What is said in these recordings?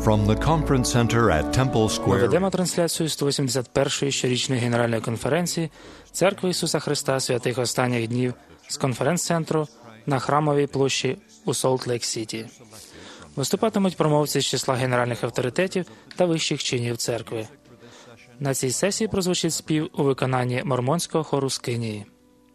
From the conference center at Temple Ми Square. ведемо трансляцію 181-ї щорічної генеральної конференції Церкви Ісуса Христа Святих Останніх Днів з конференц-центру на Храмовій площі у Солт-Лейк-Сіті. Виступатимуть промовці з числа генеральних авторитетів та вищих чинів церкви. На цій сесії прозвучить спів у виконанні мормонського хору з Кенії.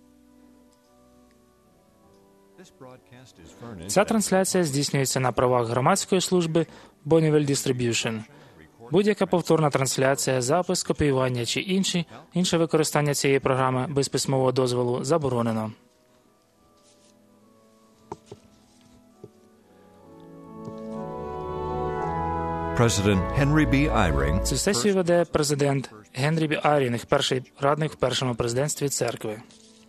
Ця трансляція здійснюється на правах громадської служби Bonneville Distribution. Будь-яка повторна трансляція, запис, копіювання чи інше використання цієї програми без письмового дозволу заборонено. Цю сесію веде президент Генрі Бі Айрінг, перший радник в першому президентстві церкви.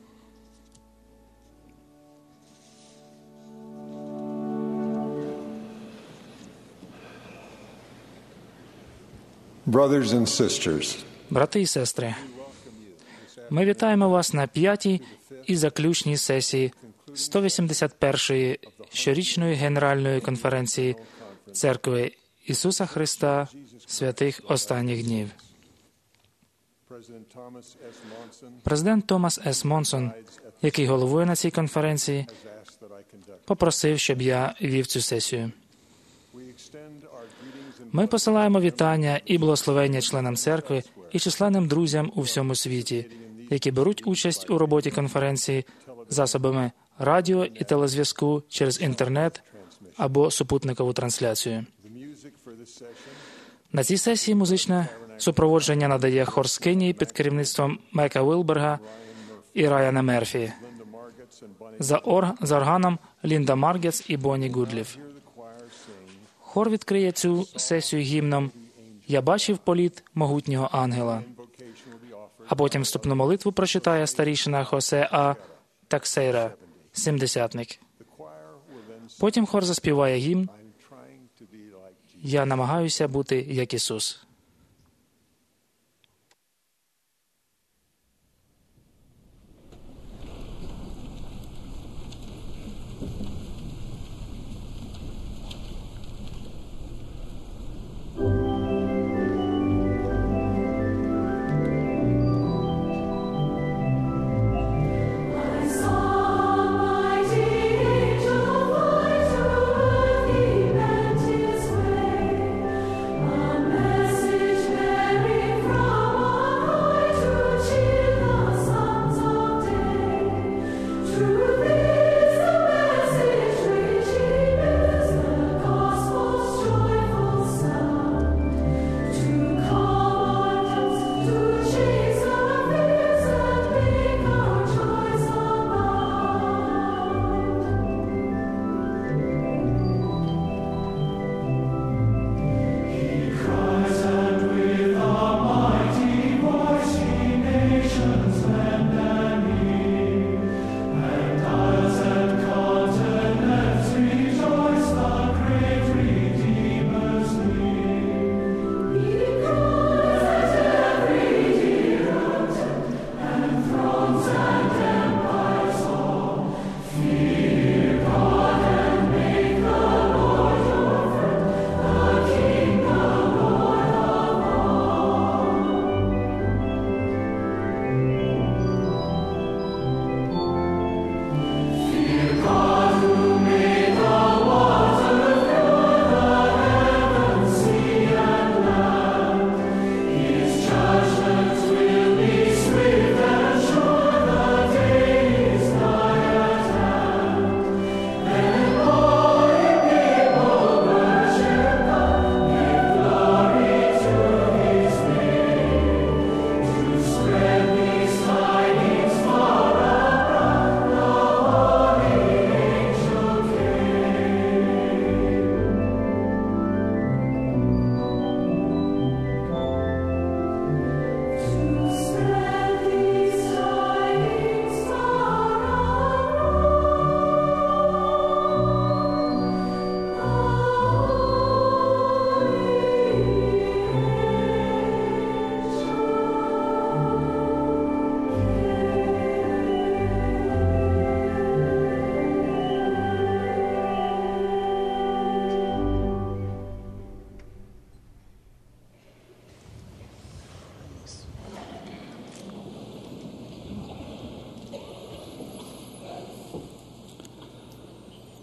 Брати і сестри, ми вітаємо вас на 5-й і заключній сесії 181-ї щорічної генеральної конференції Церкви Ісуса Христа Святих Останніх Днів. Президент Томас С. Монсон, який головує на цій конференції, попросив, щоб я вів цю сесію. Ми посилаємо вітання і благословення членам церкви і численним друзям у всьому світі, які беруть участь у роботі конференції засобами радіо і телезв'язку через інтернет або супутникову трансляцію. На цій сесії музичне супроводження надає хор з Кенії під керівництвом Мека Вілберга і Райана Мерфі. За органом Лінда Маргетс і Бонні Гудліф. Хор відкриє цю сесію гімном «Я бачив політ могутнього ангела», а потім вступну молитву прочитає старішина Хосе А. Таксейра, сімдесятник. Потім хор заспіває гімн «Я намагаюся бути як Ісус». Blessed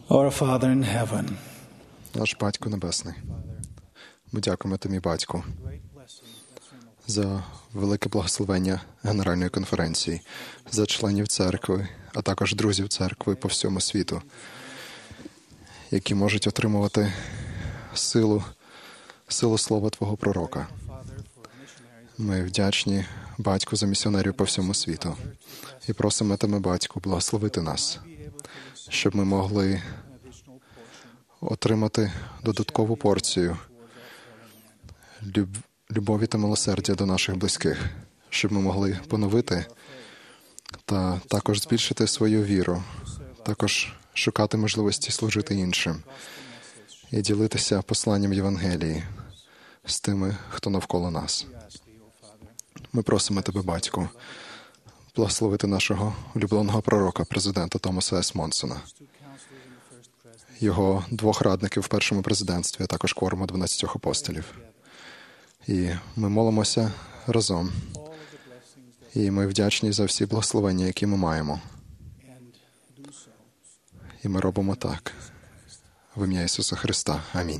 Our Father in heaven, Наш Батько Небесний, ми дякуємо Тобі, Батьку, за велике благословення Генеральної конференції, за членів церкви, а також друзів церкви по всьому світу, які можуть отримувати силу слова Твого пророка. Ми вдячні Батьку за місіонерів по всьому світу і просимо Тебе, Батьку, благословити нас, щоб ми могли отримати додаткову порцію любові та милосердя до наших близьких, щоб ми могли поновити та також збільшити свою віру, також шукати можливості служити іншим і ділитися посланням Євангелії з тими, хто навколо нас. Ми просимо Тебе, Батьку, благословити нашого улюбленого пророка, президента Томаса С. Монсона, його 2 радників в першому президентстві, а також кворуму 12 апостолів. І ми молимося разом. І ми вдячні за всі благословення, які ми маємо. І ми робимо так. В ім'я Ісуса Христа. Амінь.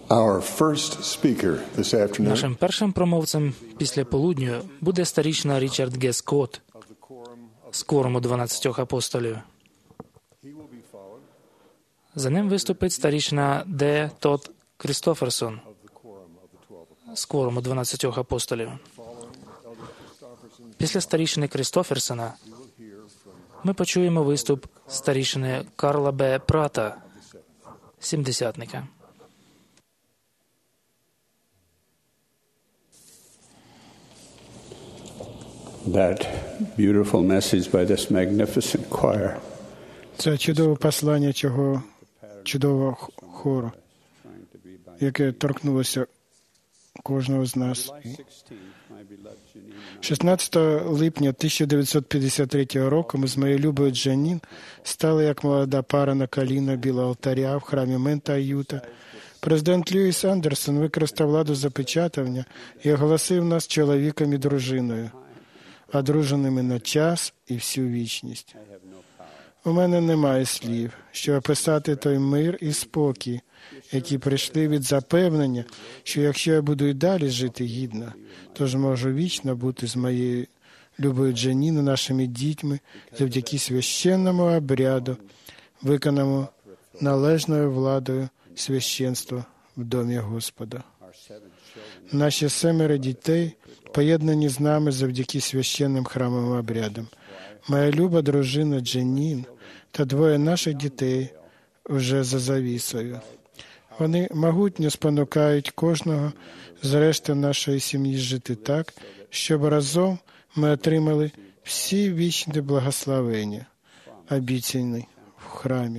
Our first speaker this afternoon Нашим першим промовцем після полудню буде старішина Річард Г. Скотт з кворуму 12 апостолів. За ним виступить старішина Д. Тодд Крістоферсон з кворуму 12 апостолів. Після старішини Крістоферсона ми почуємо виступ старішини Карла Б. Прата, сімдесятника. That beautiful message by this magnificent choir. Це чудове послання цього чудового хору, яке торкнулося кожного з нас. 16 липня 1953 року ми з моєю любою Джанін стали як молода пара на коліна біля алтаря в храмі Мента Аюта. Президент Льюіс Андерсон використав владу запечатування і оголосив нас чоловіком і дружиною, одруженими на час і всю вічність. У мене немає слів, щоб описати той мир і спокій, які прийшли від запевнення, що якщо я буду і далі жити гідно, то зможу вічно бути з моєю любою Джаніною, нашими дітьми, завдяки священному обряду, виконаному належною владою священства в домі Господа. Наші 7 дітей поєднані з нами завдяки священним храмовим обрядам. Моя люба дружина Джанін та 2 наших дітей вже за завісою. Вони могутньо спонукають кожного з решти нашої сім'ї жити так, щоб разом ми отримали всі вічні благословення, обіцяні в храмі.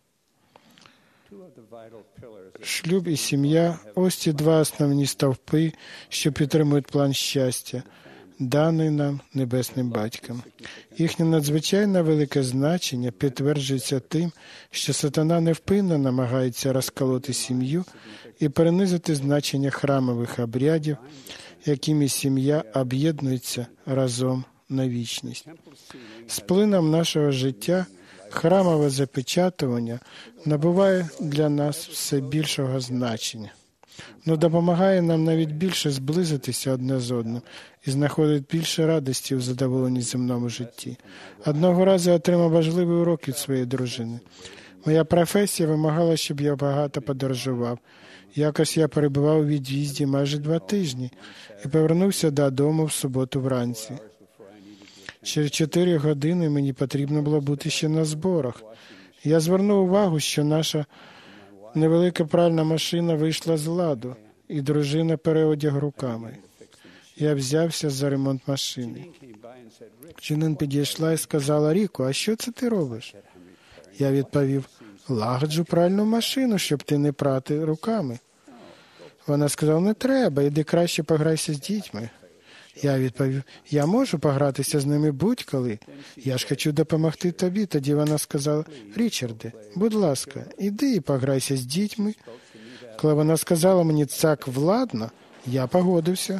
Шлюб і сім'я – ось ці 2 основні стовпи, що підтримують план щастя, даний нам Небесним Батьком. Їхнє надзвичайно велике значення підтверджується тим, що сатана невпинно намагається розколоти сім'ю і перенизити значення храмових обрядів, якими сім'я об'єднується разом на вічність. З плином нашого життя храмове запечатування набуває для нас все більшого значення. Но допомагає нам навіть більше зблизитися одне з одним і знаходити більше радості у задоволенні земному житті. Одного разу я отримав важливий урок від своєї дружини. Моя професія вимагала, щоб я багато подорожував. Якось я перебував у від'їзді майже 2 тижні і повернувся додому в суботу вранці. Через 4 години мені потрібно було бути ще на зборах. Я звернув увагу, що наша невелика пральна машина вийшла з ладу, і дружина переодяг руками. Я взявся за ремонт машини. Джанін підійшла і сказала: «Ріко, а що це ти робиш?» Я відповів: «Лагоджу пральну машину, щоб ти не прати руками». Вона сказала: «Не треба, іди краще пограйся з дітьми». Я відповів: «Я можу погратися з ними будь-коли. Я ж хочу допомогти тобі». Тоді вона сказала: «Річарде, будь ласка, іди і пограйся з дітьми». Коли вона сказала мені так владно, я погодився.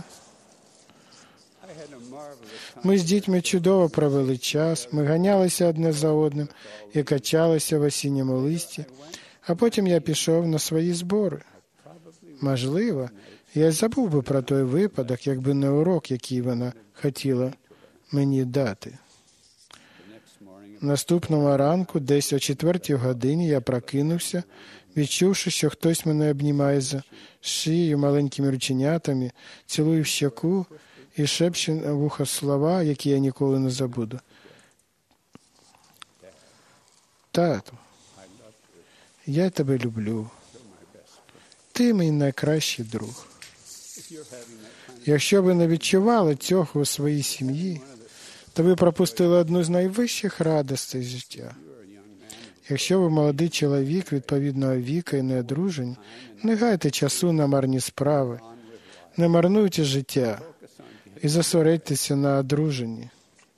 Ми з дітьми чудово провели час, ми ганялися одне за одним і качалися в осінньому листі, а потім я пішов на свої збори. Можливо, я забув би про той випадок, якби не урок, який вона хотіла мені дати. Наступного ранку, десь о 4 годині, я прокинувся, відчувши, що хтось мене обнімає за шию маленькими рученятами, цілує в щоку і шепче на вухо слова, які я ніколи не забуду. «Тату, я тебе люблю. Ти мій найкращий друг». Якщо ви не відчували цього у своїй сім'ї, то ви пропустили одну з найвищих радостей життя. Якщо ви молодий чоловік відповідного віку і не одружені, не гайте часу на марні справи, не марнуйте життя і зосередьтеся на одруженні.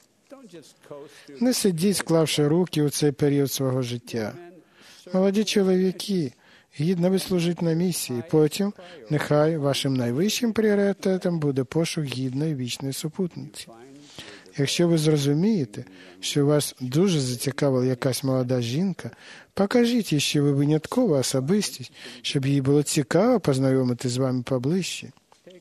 Не сидіть, склавши руки у цей період свого життя. Молоді чоловіки, гідно ви служить на місії. Потім нехай вашим найвищим пріоритетом буде пошук гідної вічної супутниці. Якщо ви зрозумієте, що вас дуже зацікавила якась молода жінка, покажіть їй, що ви виняткова особистість, щоб їй було цікаво познайомити з вами поближче.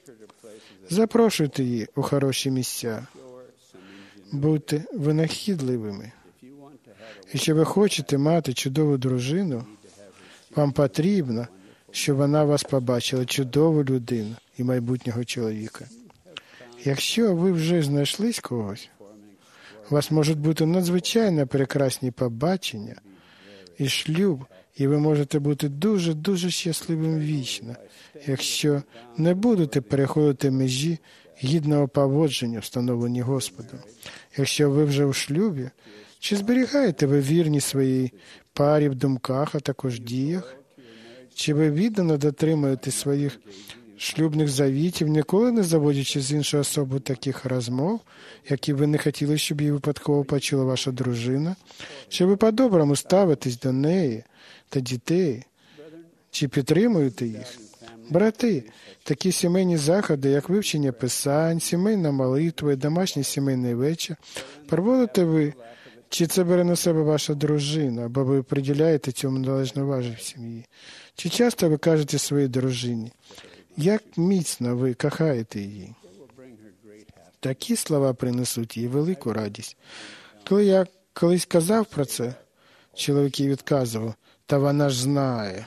Запрошуйте її у хороші місця. Будьте винахідливими. Якщо ви хочете мати чудову дружину, вам потрібно, щоб вона вас побачила, чудову людину і майбутнього чоловіка. Якщо ви вже знайшлись когось, у вас можуть бути надзвичайно прекрасні побачення і шлюб, і ви можете бути дуже щасливим вічно, якщо не будете переходити межі гідного поводження, встановлені Господом. Якщо ви вже у шлюбі, чи зберігаєте ви вірність своїй парі в думках, а також діях? Чи ви віддано дотримуєте своїх шлюбних завітів, ніколи не заводячи з іншою особою таких розмов, які ви не хотіли, щоб її випадково почула ваша дружина? Чи ви по-доброму ставитесь до неї та дітей? Чи підтримуєте їх? Брати, такі сімейні заходи, як вивчення писань, сімейна молитва і домашній сімейний вечір, проводите ви, чи це бере на себе ваша дружина, або ви приділяєте цьому належну увагу в сім'ї? Чи часто ви кажете своїй дружині, як міцно ви кохаєте її? Такі слова принесуть їй велику радість. Коли я колись казав про це, чоловіки відказував, та вона ж знає.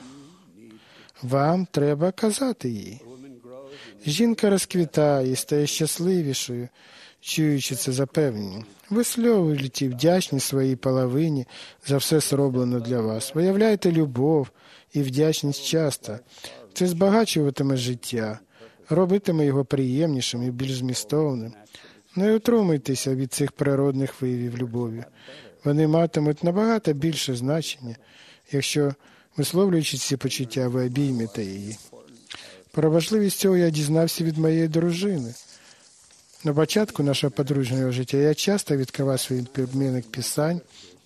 Вам треба казати їй. Жінка розквітає і стає щасливішою, чуючи це запевнення. Висловлюйте вдячність своїй половині за все зроблено для вас. Виявляйте любов і вдячність часто. Це збагачуватиме життя, робитиме його приємнішим і більш змістовним. Не утримуйтеся від цих природних виявів любові. Вони матимуть набагато більше значення, якщо, висловлюючи ці почуття, ви обіймете її. Про важливість цього я дізнався від моєї дружини. На початку нашого подружнього життя я часто відкривав свій підмінник писань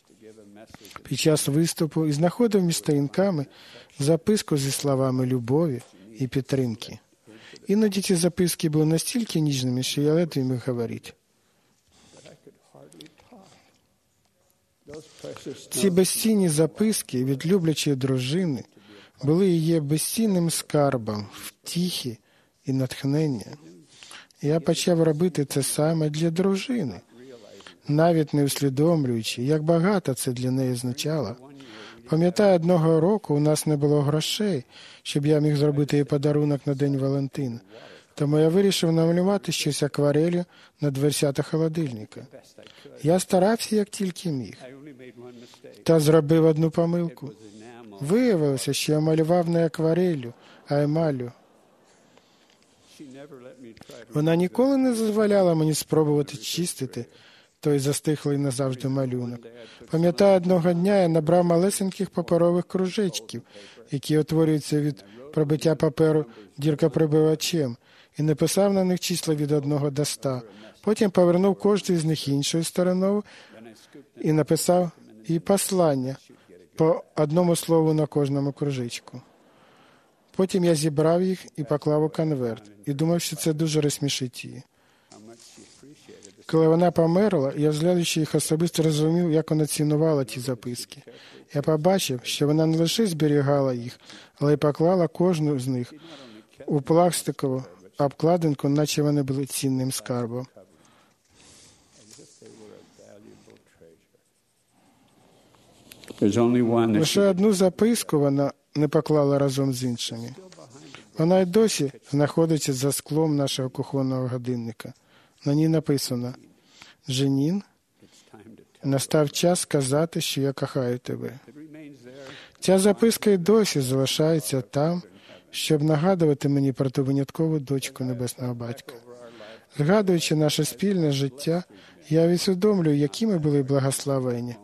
під час виступу і знаходив між сторінками записку зі словами любові і підтримки. Іноді ці записки були настільки ніжними, що я ледве міг говорити. Ці безцінні записки від люблячої дружини були і є безцінним скарбом втіхи і натхнення. Я почав робити це саме для дружини, навіть не усвідомлюючи, як багато це для неї означало. Пам'ятаю, одного року у нас не було грошей, щоб я міг зробити їй подарунок на День Валентина. Тому я вирішив намалювати щось акварелью на дверцята холодильника. Я старався, як тільки міг. Та зробив одну помилку. Виявилося, що я малював не акварелью, а емаллю. Вона ніколи не дозволяла мені спробувати чистити той застиглий назавжди малюнок. Пам'ятаю, одного дня я набрав малесеньких паперових кружечків, які утворюються від пробиття паперу діркоприбивачем, і написав на них числа від 1 до 100. Потім повернув кожний з них іншою стороною і написав і послання по одному слову на кожному кружечку. Потім я зібрав їх і поклав у конверт, і думав, що це дуже розсмішить її. Коли вона померла, я, розглядаючи їх особисто, розумів, як вона цінувала ті записки. Я побачив, що вона не лише зберігала їх, але й поклала кожну з них у пластикову обкладинку, наче вони були цінним скарбом. Лише одну записку вона не поклала разом з іншими. Вона й досі знаходиться за склом нашого кухонного годинника. На ній написано: «Женін, настав час сказати, що я кохаю тебе». Ця записка й досі залишається там, щоб нагадувати мені про ту виняткову дочку Небесного Батька. Згадуючи наше спільне життя, я усвідомлюю, якими були благословення.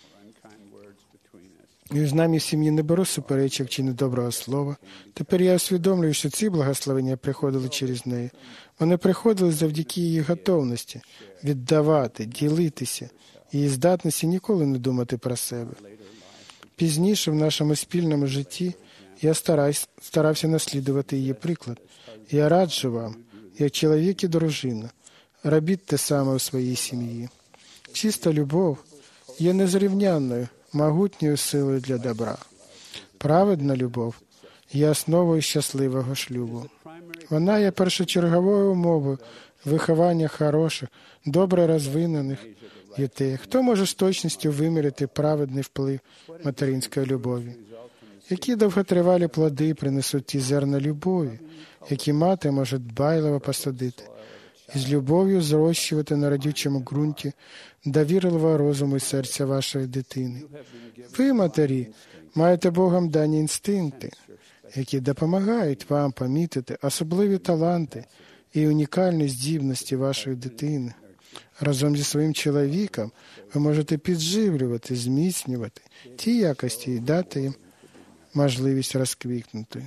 Між нами в сім'ї не беру суперечок чи недоброго слова. Тепер я усвідомлюю, що ці благословення приходили через неї. Вони приходили завдяки її готовності віддавати, ділитися, її здатності ніколи не думати про себе. Пізніше в нашому спільному житті я старався наслідувати її приклад. Я раджу вам, як чоловік і дружина, робіть те саме у своїй сім'ї. Чиста любов є незрівнянною, могутньою силою для добра. Праведна любов є основою щасливого шлюбу. Вона є першочерговою умовою виховання хороших, добре розвинених дітей. Хто може з точністю виміряти праведний вплив материнської любові? Які довготривалі плоди принесуть ті зерна любові, які мати може дбайливо посадити, і з любов'ю зрощувати на родючому ґрунті довірливого розуму і серця вашої дитини. Ви, матері, маєте Богом дані інстинкти, які допомагають вам помітити особливі таланти і унікальні здібності вашої дитини. Разом зі своїм чоловіком ви можете підживлювати, зміцнювати ті якості і дати їм можливість розквітнути.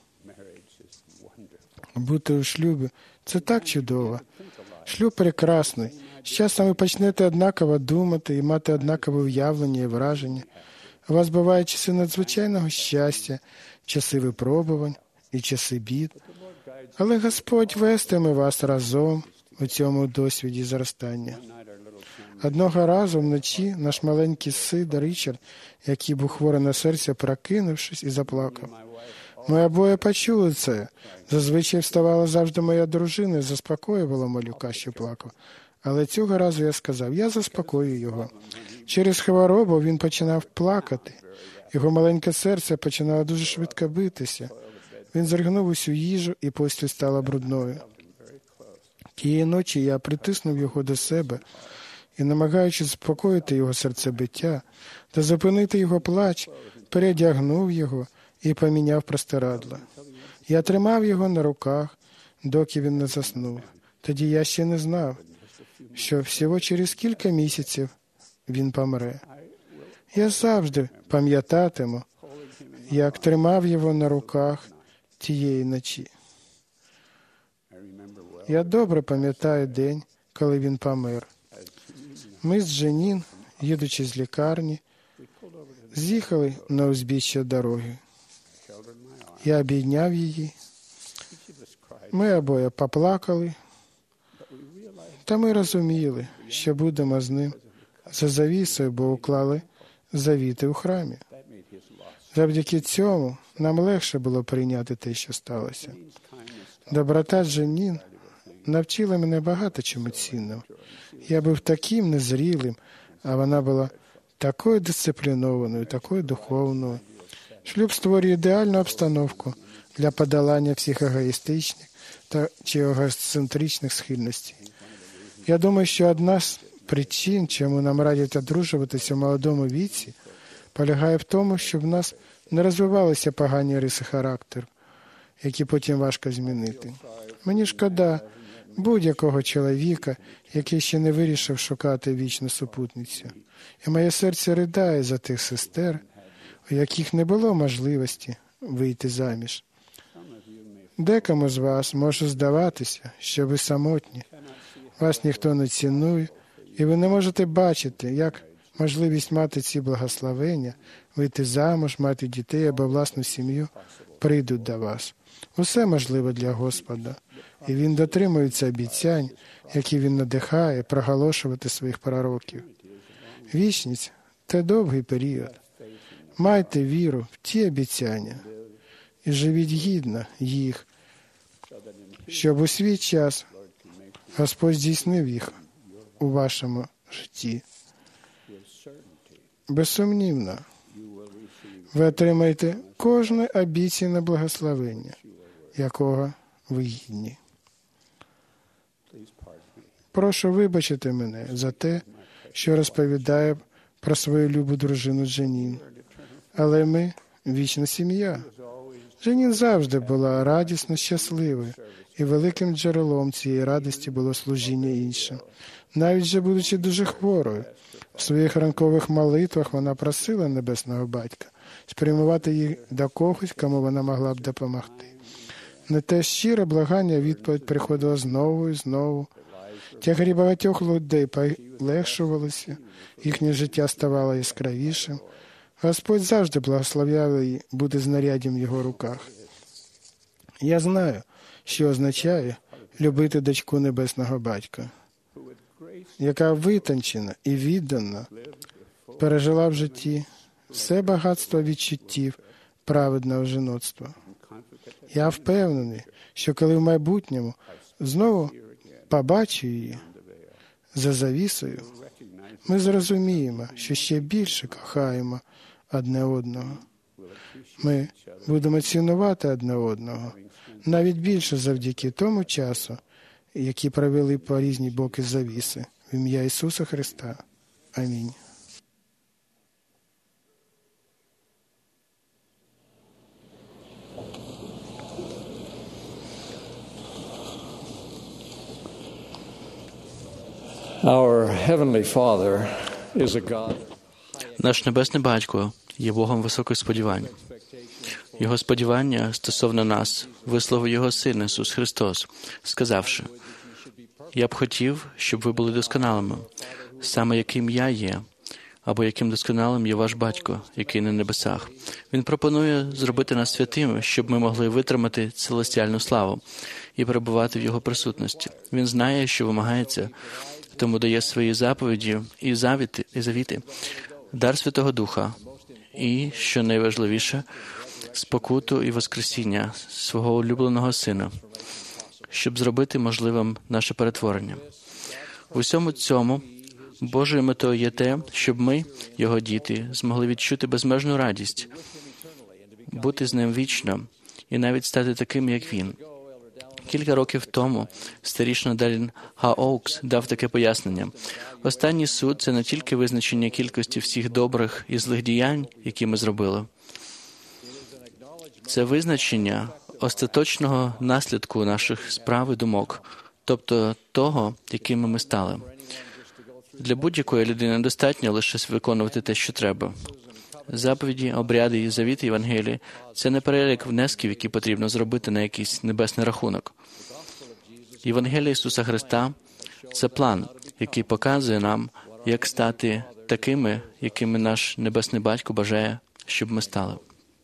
Бути у шлюбі – це так чудово. Шлюб прекрасний. З часом ви почнете однаково думати і мати однакове уявлення і враження. У вас бувають часи надзвичайного щастя, часи випробувань і часи бід. Але Господь вестиме вас разом у цьому досвіді зростання. Одного разу вночі наш маленький син Річард, який був хворий на серце, прокинувшись і заплакав. Ми обоє почули це. Зазвичай вставала завжди моя дружина і заспокоювала малюка, що плакав. Але цього разу я сказав, я заспокоюю його. Через хворобу він починав плакати. Його маленьке серце починало дуже швидко битися. Він зригнув усю їжу, і постіль стала брудною. Тієї ночі я притиснув його до себе і, намагаючись заспокоїти його серцебиття та зупинити його плач, передягнув його і поміняв простирадла. Я тримав його на руках, доки він не заснув. Тоді я ще не знав, що всього через кілька місяців він помре. Я завжди пам'ятатиму, як тримав його на руках тієї ночі. Я добре пам'ятаю день, коли він помер. Ми з Дженін, їдучи з лікарні, з'їхали на узбіччя дороги. Я обійняв її. Ми обоє поплакали. Та ми розуміли, що будемо з ним за завісою, бо уклали завіти у храмі. Завдяки цьому нам легше було прийняти те, що сталося. Доброта Дженін навчила мене багато чому цінному. Я був таким незрілим, а вона була такою дисциплінованою, такою духовною. Шлюб створює ідеальну обстановку для подолання всіх егоїстичних чи егоцентричних схильностей. Я думаю, що одна з причин, чому нам радять одружуватися в молодому віці, полягає в тому, щоб в нас не розвивалися погані риси характеру, які потім важко змінити. Мені шкода будь-якого чоловіка, який ще не вирішив шукати вічну супутницю. І моє серце ридає за тих сестер, у яких не було можливості вийти заміж. Декому з вас може здаватися, що ви самотні, вас ніхто не цінує, і ви не можете бачити, як можливість мати ці благословення, вийти замуж, мати дітей або власну сім'ю, прийдуть до вас. Усе можливо для Господа, і Він дотримується обіцянь, які Він надихає проголошувати своїх пророків. Вічність – це довгий період. Майте віру в ті обіцяння і живіть гідно їх, щоб у свій час Господь здійснив їх у вашому житті. Безсумнівно, ви отримаєте кожне обіцяне благословення, якого ви гідні. Прошу вибачити мене за те, що розповідаю про свою любу дружину Дженін. Але ми – вічна сім'я. Дженін завжди була радісно щасливою, і великим джерелом цієї радості було служіння іншим. Навіть же будучи дуже хворою, в своїх ранкових молитвах вона просила Небесного Батька спрямувати їх до когось, кому вона могла б допомогти. На те щире благання відповідь приходила знову і знову. Тягарі багатьох людей полегшувалися, їхнє життя ставало яскравішим. Господь завжди благословляв її бути знаряддям в його руках. Я знаю, що означає любити дочку Небесного Батька. яка витончена і віддана, пережила в житті все багатство відчуттів праведного жіноцтва. Я впевнений, що коли в майбутньому знову побачу її за завісою, ми зрозуміємо, що ще більше кохаємо одне одного. Ми будемо цінувати одне одного, навіть більше завдяки тому часу, який провели по різні боки завіси. В ім'я Ісуса Христа. Амінь. Our Heavenly Father is a God. Наш Небесний Батько є Богом високих сподівань. Його сподівання стосовно нас висловив Його Син Ісус Христос, сказавши: «Я б хотів, щоб ви були досконалими, саме яким я є, або яким досконалим є ваш Батько, який на небесах». Він пропонує зробити нас святими, щоб ми могли витримати целестіальну славу і перебувати в Його присутності. Він знає, що вимагається, тому дає свої заповіді і завіти, дар Святого Духа і, що найважливіше, спокуту і воскресіння свого улюбленого Сина, щоб зробити можливим наше перетворення. В усьому цьому Божою метою є те, щоб ми, Його діти, змогли відчути безмежну радість, бути з Ним вічно і навіть стати таким, як Він. Кілька років тому старішина Далін Га Оукс дав таке пояснення. Останній суд – це не тільки визначення кількості всіх добрих і злих діянь, які ми зробили. Це визначення остаточного наслідку наших справ і думок, тобто того, якими ми стали. Для будь-якої людини достатньо лише виконувати те, що треба. Заповіді, обряди і завіти Євангелії – це не перелік внесків, які потрібно зробити на якийсь небесний рахунок. Євангелія Ісуса Христа – це план, який показує нам, як стати такими, якими наш Небесний Батько бажає, щоб ми стали.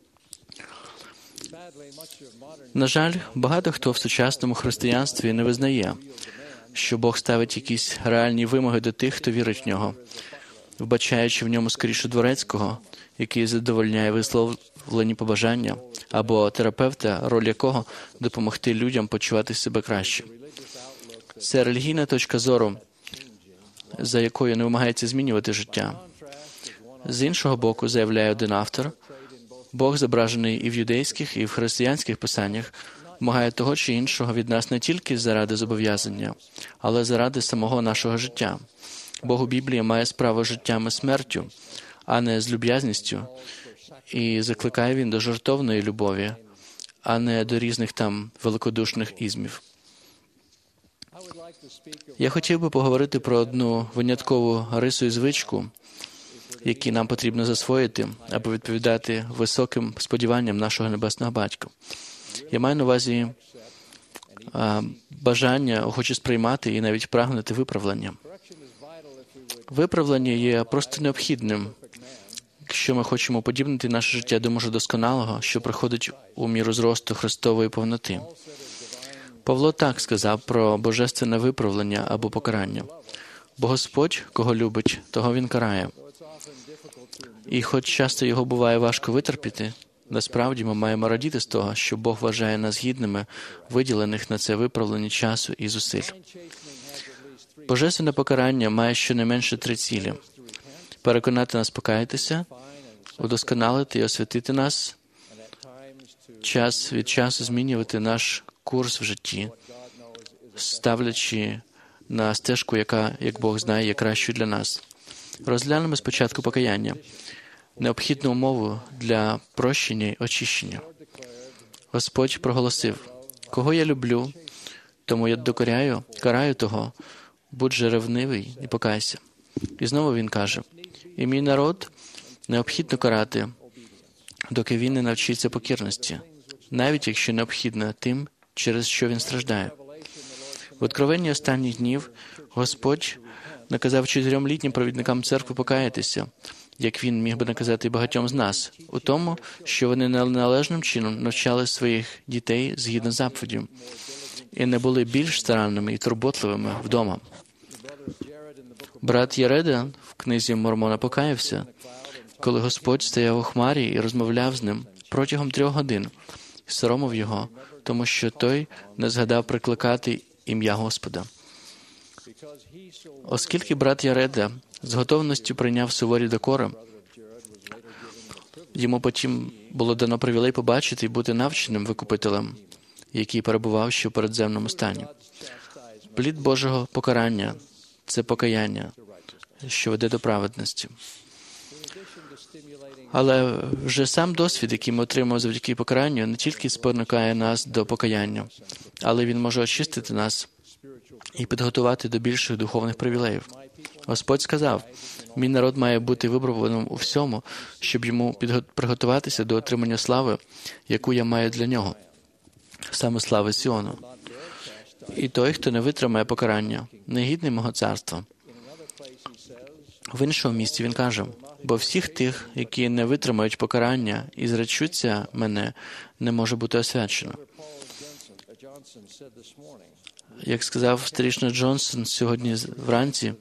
На жаль, багато хто в сучасному християнстві не визнає, що Бог ставить якісь реальні вимоги до тих, хто вірить в Нього, вбачаючи в ньому скоріше дворецького, який задовольняє висловлені побажання, або терапевта, роль якого допомогти людям почувати себе краще. Це релігійна точка зору, за якою не вимагається змінювати життя. З іншого боку, заявляє один автор, Бог, зображений і в юдейських, і в християнських писаннях, вимагає того чи іншого від нас не тільки заради зобов'язання, але заради самого нашого життя. Бог у Біблії має справу з життям і смертю, а не з люб'язністю, і закликає Він до жертовної любові, а не до різних там великодушних ізмів. Я хотів би поговорити про одну виняткову рису і звичку, які нам потрібно засвоїти, аби відповідати високим сподіванням нашого Небесного Батька. Я маю на увазі бажання охоче сприймати і навіть прагнути виправлення. Виправлення є просто необхідним, якщо ми хочемо подібнити наше життя до мужа досконалого, що приходить у міру зросту Христової повноти. Павло так сказав про божественне виправлення або покарання. Бо Господь, кого любить, того Він карає. І хоч часто його буває важко витерпіти, насправді ми маємо радіти з того, що Бог вважає нас гідними виділених на це виправлення часу і зусиль. Божественне покарання має щонайменше 3 цілі. Переконати нас покаятися, удосконалити і освятити нас, час від часу змінювати наш курс в житті, ставлячи на стежку, яка, як Бог знає, є кращою для нас. Розглянемо спочатку покаяння, необхідну умову для прощення й очищення. Господь проголосив: «Кого я люблю, тому я караю того, будь же ревнивий і покайся». І знову Він каже: «І мій народ необхідно карати, доки він не навчиться покірності, навіть якщо необхідно тим, через що він страждає». В Откровенні останніх днів Господь наказав 4 літнім провідникам церкви покаятися, як Він міг би наказати і багатьом з нас, у тому, що вони неналежним чином навчали своїх дітей згідно заповідів і не були більш старанними і турботливими вдома. Брат Яреда в книзі Мормона покаявся, коли Господь стояв у хмарі і розмовляв з ним протягом 3 годин, і соромив його, тому що той не згадав прикликати ім'я Господа. Оскільки брат Яреда з готовністю прийняв суворі докори, йому потім було дано привілей побачити і бути навченим викупителем, який перебував ще в передземному стані. Плід Божого покарання – це покаяння, що веде до праведності. Але вже сам досвід, який ми отримуємо завдяки покаранню, не тільки спонукає нас до покаяння, але він може очистити нас і підготувати до більших духовних привілеїв. Господь сказав, «Мій народ має бути випробуваним у всьому, щоб йому приготуватися до отримання слави, яку я маю для нього, саме слави Сіону. І той, хто не витримає покарання, не гідний мого царства». В іншому місці він каже, «Бо всіх тих, які не витримають покарання і зречуться мене, не може бути освячено». Як сказав старішина Джонсон сьогодні вранці,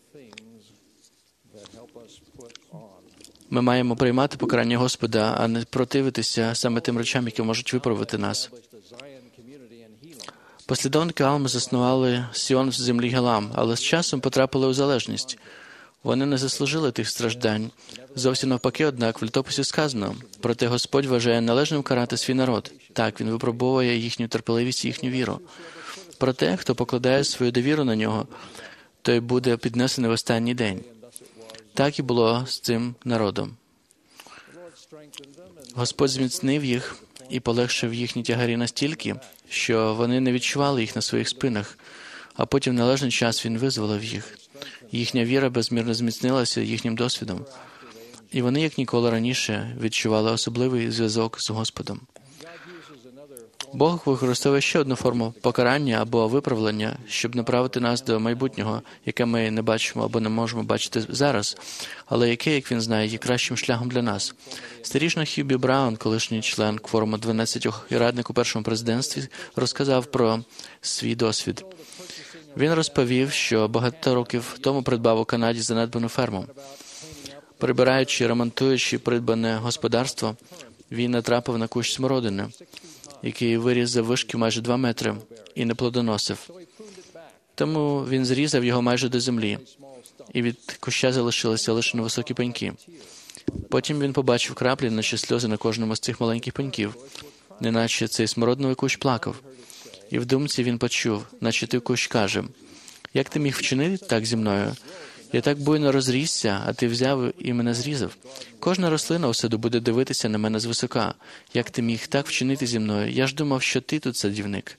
ми маємо приймати покарання Господа, а не противитися саме тим речам, які можуть виправити нас. Послідовники Алми заснували Сіон в землі Гелам, але з часом потрапили у залежність. Вони не заслужили тих страждань. Зовсім навпаки, однак, в літописі сказано, проте Господь вважає належним карати свій народ. Так, Він випробовує їхню терпеливість і їхню віру. Проте, хто покладає свою довіру на нього, той буде піднесений в останній день. Так і було з цим народом. Господь зміцнив їх і полегшив їхні тягарі настільки, що вони не відчували їх на своїх спинах, а потім в належний час Він визволив їх. Їхня віра безмірно зміцнилася їхнім досвідом. І вони, як ніколи раніше, відчували особливий зв'язок з Господом. Бог використовує ще одну форму покарання або виправлення, щоб направити нас до майбутнього, яке ми не бачимо або не можемо бачити зараз, але яке, як він знає, є кращим шляхом для нас. Старішина Хьюбі Браун, колишній член кворуму 12 і радник у першому президентстві, розказав про свій досвід. Він розповів, що багато років тому придбав у Канаді занедбану ферму. Прибираючи і ремонтуючи придбане господарство, він натрапив на кущ смородини, який виріс заввишки майже 2 метри і не плодоносив. Тому він зрізав його майже до землі, і від куща залишилися лише невисокі пеньки. Потім він побачив краплі, наче сльози на кожному з цих маленьких пеньків, неначе цей смородиновий кущ плакав. І в думці він почув, наче той кущ каже, «Як ти міг вчинити так зі мною? Я так буйно розрісся, а ти взяв і мене зрізав. Кожна рослина у саду буде дивитися на мене звисока. Як ти міг так вчинити зі мною? Я ж думав, що ти тут садівник».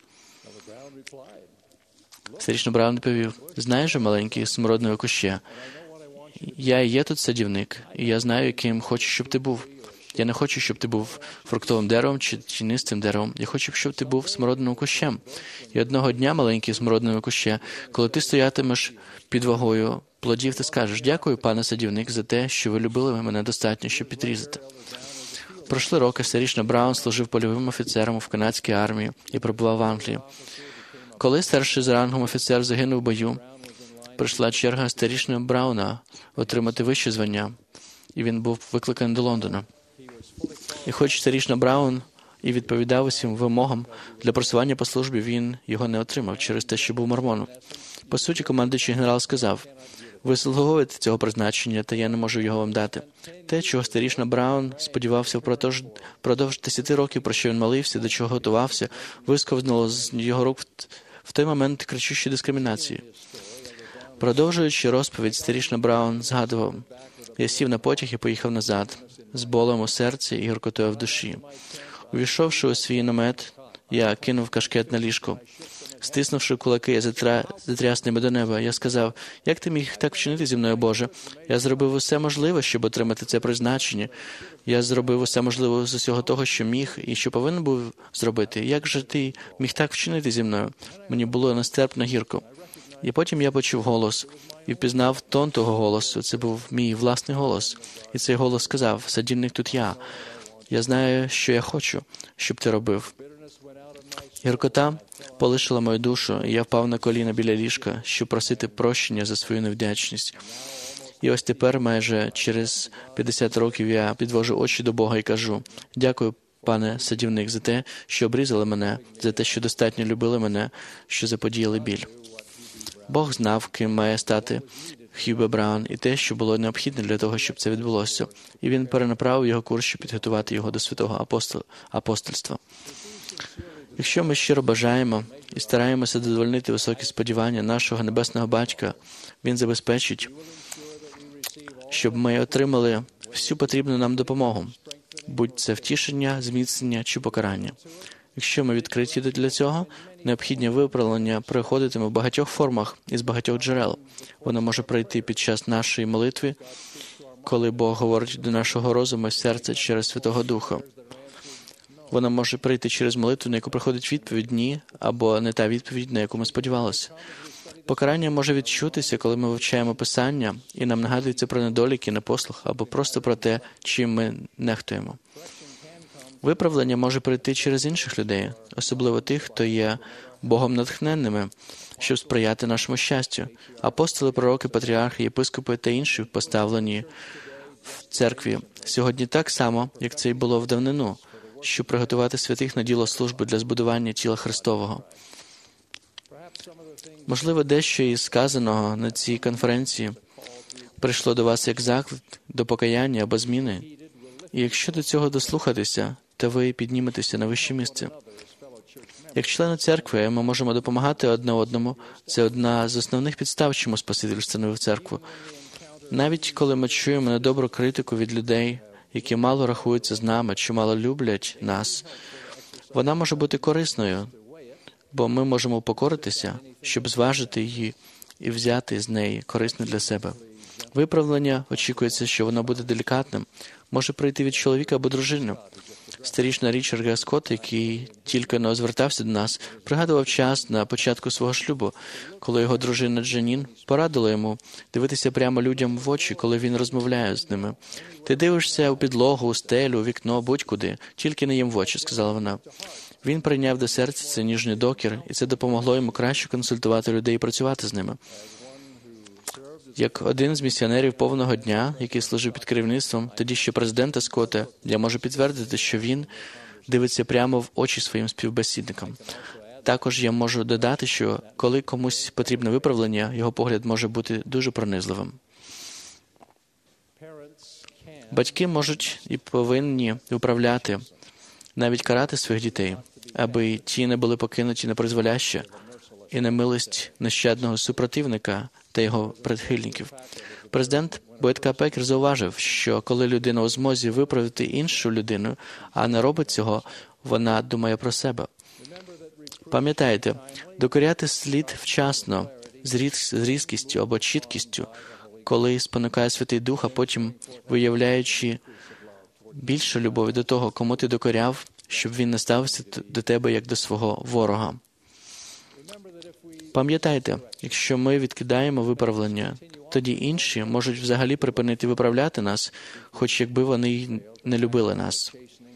Старішина Браун відповів, «Знаєш же, маленький смородинове куще, я і є тут садівник, і я знаю, яким хочу, щоб ти був. Я не хочу, щоб ти був фруктовим деревом чи тінистим деревом. Я хочу, щоб ти був смородиновим кущем. І одного дня, маленький смородинове куще, коли ти стоятимеш під вагою плодів, ти скажеш, «Дякую, пане садівник, за те, що ви любили мене достатньо, щоб підрізати». Пройшли роки, старішина Браун служив польовим офіцером в канадській армії і перебував в Англії. Коли старший за рангом офіцер загинув в бою, прийшла черга старішини Брауна отримати вище звання, і він був викликаний до Лондона. І хоч старішина Браун і відповідав усім вимогам для просування по службі, він його не отримав через те, що був мормоном. По суті, командуючий генерал сказав, «Ви заслуговуєте цього призначення, та я не можу його вам дати». Те, чого старішина Браун сподівався впродовж 10 років, про що він молився, до чого готувався, висковзнуло з його рук в той момент кричущої дискримінації. Продовжуючи розповідь, старішина Браун згадував, «Я сів на потяг і поїхав назад, з болем у серці і гіркотою в душі. Увійшовши у свій намет, я кинув кашкет на ліжко. Стиснувши кулаки, я затряс ними до неба. Я сказав, як ти міг так вчинити зі мною, Боже? Я зробив усе можливе, щоб отримати це призначення. Я зробив усе можливе з усього того, що міг і що повинен був зробити. Як же ти міг так вчинити зі мною? Мені було нестерпно гірко. І потім я почув голос і впізнав тон того голосу. Це був мій власний голос. І цей голос сказав, садівник тут я. Я знаю, що я хочу, щоб ти робив. Гіркота полишила мою душу, і я впав на коліна біля ліжка, щоб просити прощення за свою невдячність. І ось тепер, майже через 50 років, я підвожу очі до Бога і кажу: «Дякую, пане садівник, за те, що обрізали мене, за те, що достатньо любили мене, що заподіяли біль». Бог знав, ким має стати Х'юбе Браун, і те, що було необхідне для того, щоб це відбулося. І він перенаправив його курс, щоб підготувати його до святого апостольства. Якщо ми щиро бажаємо і стараємося задовольнити високі сподівання нашого Небесного Батька, Він забезпечить, щоб ми отримали всю потрібну нам допомогу, будь це втішення, зміцнення чи покарання. Якщо ми відкриті для цього, необхідне виправлення приходитиме в багатьох формах і з багатьох джерел. Воно може прийти під час нашої молитви, коли Бог говорить до нашого розуму і серця через Святого Духа. Воно може прийти через молитву, на яку приходить відповідь «ні», або не та відповідь, на яку ми сподівалися. Покарання може відчутися, коли ми вивчаємо Писання, і нам нагадується про недоліки, непослух, або просто про те, чим ми нехтуємо. Виправлення може прийти через інших людей, особливо тих, хто є Богом натхненними, щоб сприяти нашому щастю. Апостоли, пророки, патріархи, єпископи та інші поставлені в церкві сьогодні так само, як це й було в давнину, щоб приготувати святих на діло служби для збудування тіла Христового. Можливо, дещо із сказаного на цій конференції прийшло до вас як заклик до покаяння або зміни. І якщо до цього дослухатися, то ви підніметеся на вище місце. Як члени церкви ми можемо допомагати одне одному. Це одна з основних підстав, чому Спаситель встановив церкву. Навіть коли ми чуємо недобру критику від людей, які мало рахуються з нами чи мало люблять нас, вона може бути корисною, бо ми можемо упокоритися, щоб зважити її і взяти з неї корисне для себе. Виправлення, очікується, що воно буде делікатним, може прийти від чоловіка або дружини. Старішина Річард Г. Скотт, який тільки не звертався до нас, пригадував час на початку свого шлюбу, коли його дружина Джанін порадила йому дивитися прямо людям в очі, коли він розмовляє з ними. «Ти дивишся у підлогу, у стелю, у вікно, будь-куди, тільки не їм в очі», – сказала вона. Він прийняв до серця цей ніжний докір, і це допомогло йому краще консультувати людей і працювати з ними. Як один з місіонерів повного дня, який служив під керівництвом тоді ще президента Скотта, я можу підтвердити, що він дивиться прямо в очі своїм співбесідникам. Також я можу додати, що коли комусь потрібне виправлення, його погляд може бути дуже пронизливим. Батьки можуть і повинні управляти, навіть карати своїх дітей, аби ті не були покинуті на призволяще і на милость нещадного супротивника та його прихильників. Президент Бойд К. Пекер зауважив, що коли людина у змозі виправити іншу людину, а не робить цього, вона думає про себе. Пам'ятайте, докоряти слід вчасно, з різкістю або чіткістю, коли спонукає Святий Дух, а потім виявляючи більше любові до того, кому ти докоряв, щоб він не ставився до тебе як до свого ворога. Пам'ятайте, якщо ми відкидаємо виправлення, тоді інші можуть взагалі припинити виправляти нас, хоч якби вони й не любили нас.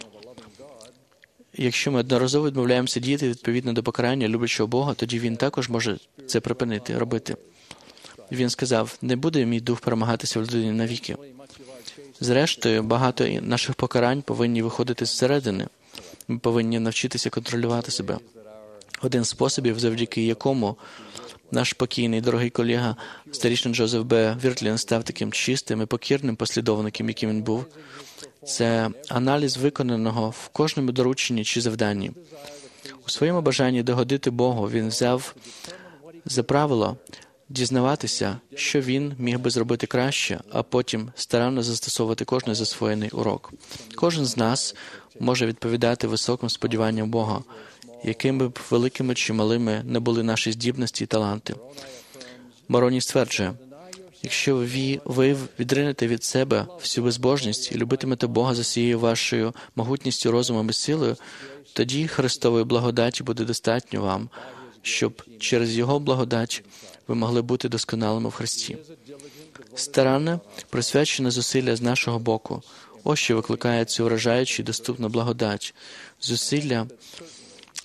Якщо ми одноразово відмовляємося діяти відповідно до покарання люблячого Бога, тоді Він також може це припинити, робити. Він сказав: «Не буде мій дух перемагатися в людині навіки». Зрештою, багато наших покарань повинні виходити зсередини. Ми повинні навчитися контролювати себе. Один з способів, завдяки якому наш покійний дорогий колега, старішин Джозеф Б. Віртлін, став таким чистим і покірним послідовником, яким він був, це аналіз виконаного в кожному дорученні чи завданні. У своєму бажанні догодити Богу він взяв за правило дізнаватися, що він міг би зробити краще, а потім старанно застосовувати кожен засвоєний урок. Кожен з нас може відповідати високим сподіванням Бога, якими б великими чи малими не були наші здібності і таланти. Мороні стверджує: якщо ви відринете від себе всю безбожність і любитимете Бога за всією вашою могутністю, розумом і силою, тоді Христової благодаті буде достатньо вам, щоб через Його благодать ви могли бути досконалими в Христі. Старанне, присвячене зусилля з нашого боку – ось що викликає цю вражаючу і доступну благодать. Зусилля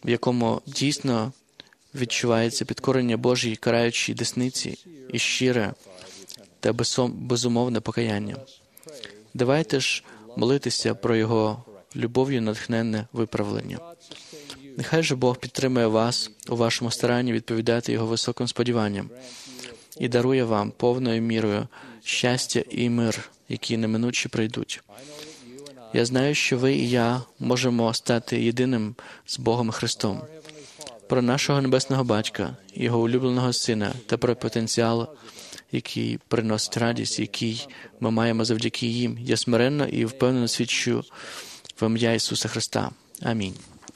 в якому дійсно відчувається підкорення Божій караючій десниці і щире та безумовне покаяння. Давайте ж молитися про Його любов'ю натхненне виправлення. Нехай же Бог підтримує вас у вашому старанні відповідати Його високим сподіванням і дарує вам повною мірою щастя і мир, які неминуче прийдуть. Я знаю, що ви і я можемо стати єдиним з Богом Христом. Про нашого Небесного Батька, Його улюбленого Сина та про потенціал, який приносить радість, який ми маємо завдяки їм, я смиренно і впевнено свідчу в ім'я Ісуса Христа. Амінь.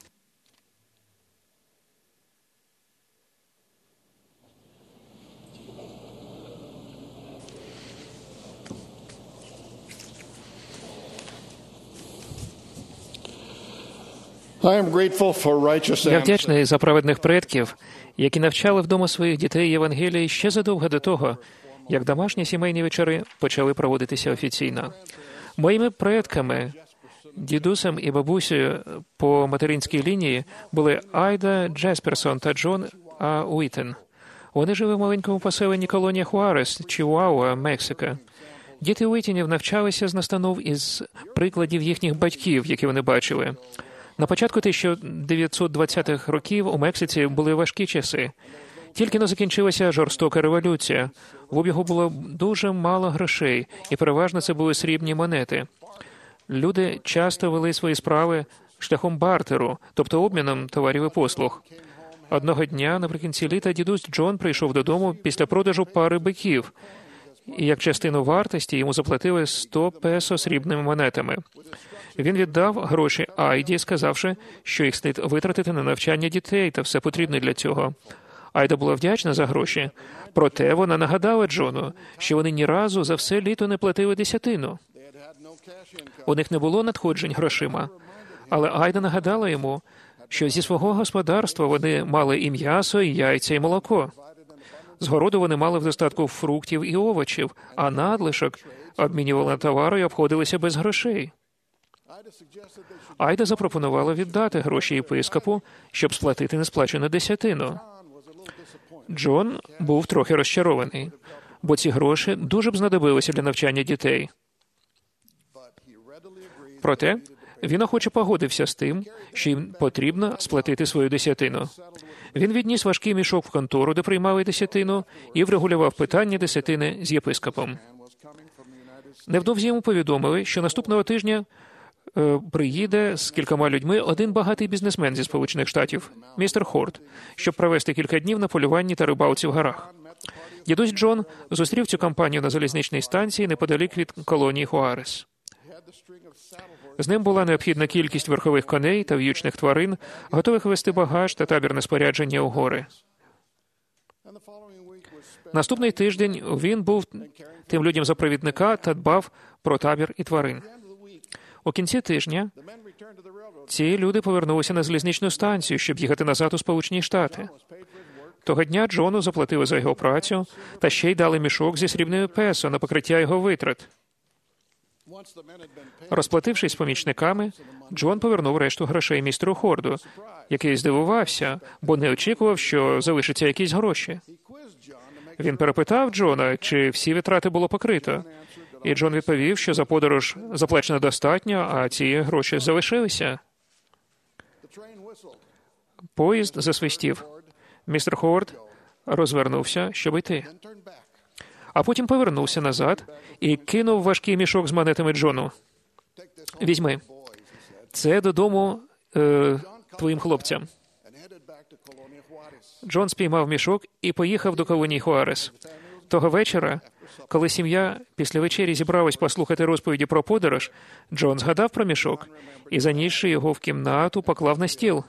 Я вдячний за праведних предків, які навчали вдома своїх дітей Євангелії ще задовго до того, як домашні сімейні вечори почали проводитися офіційно. Моїми предками, дідусем і бабусею по материнській лінії були Айда Джесперсон та Джон А. Уітен. Вони жили в маленькому поселенні колонії Хуарес, Чиуауа, Мексика. Діти Уітенів навчалися з настанов із прикладів їхніх батьків, які вони бачили. На початку 1920-х років у Мексиці були важкі часи. Тільки-но закінчилася жорстока революція. В обігу було дуже мало грошей, і переважно це були срібні монети. Люди часто вели свої справи шляхом бартеру, тобто обміном товарів і послуг. Одного дня, наприкінці літа, дідусь Джон прийшов додому після продажу пари биків, і як частину вартості йому заплатили 100 песо срібними монетами. Він віддав гроші Айді, сказавши, що їх слід витратити на навчання дітей та все потрібне для цього. Айда була вдячна за гроші. Проте вона нагадала Джону, що вони ні разу за все літо не платили десятину. У них не було надходжень грошима. Але Айда нагадала йому, що зі свого господарства вони мали і м'ясо, і яйця, і молоко. З городу вони мали в достатку фруктів і овочів, а надлишок обмінювали на товари і обходилися без грошей. Айда запропонувала віддати гроші єпископу, щоб сплатити несплачену десятину. Джон був трохи розчарований, бо ці гроші дуже б знадобилися для навчання дітей. Проте він охоче погодився з тим, що їм потрібно сплатити свою десятину. Він відніс важкий мішок в контору, де приймали десятину, і врегулював питання десятини з єпископом. Невдовзі йому повідомили, що наступного тижня приїде з кількома людьми один багатий бізнесмен зі Сполучених Штатів, містер Хорд, щоб провести кілька днів на полюванні та рибалці в горах. Дідусь Джон зустрів цю компанію на залізничній станції неподалік від колонії Хуарес. З ним була необхідна кількість верхових коней та в'ючних тварин, готових вести багаж та табірне спорядження у гори. Наступний тиждень він був тим людям за провідника та дбав про табір і тварин. У кінці тижня ці люди повернулися на залізничну станцію, щоб їхати назад у Сполучені Штати. Того дня Джону заплатили за його працю та ще й дали мішок зі срібними песо на покриття його витрат. Розплатившись з помічниками, Джон повернув решту грошей містеру Хорду, який здивувався, бо не очікував, що залишаться якісь гроші. Він перепитав Джона, чи всі витрати було покрито. І Джон відповів, що за подорож заплачено достатньо, а ці гроші залишилися. Поїзд засвистів. Містер Хорд розвернувся, щоб йти. А потім повернувся назад і кинув важкий мішок з монетами Джону. «Візьми. Це додому твоїм хлопцям». Джон спіймав мішок і поїхав до колонії Хуарес. Того вечора, коли сім'я після вечері зібралась послухати розповіді про подорож, Джон згадав про мішок і, занісши його в кімнату, поклав на стіл.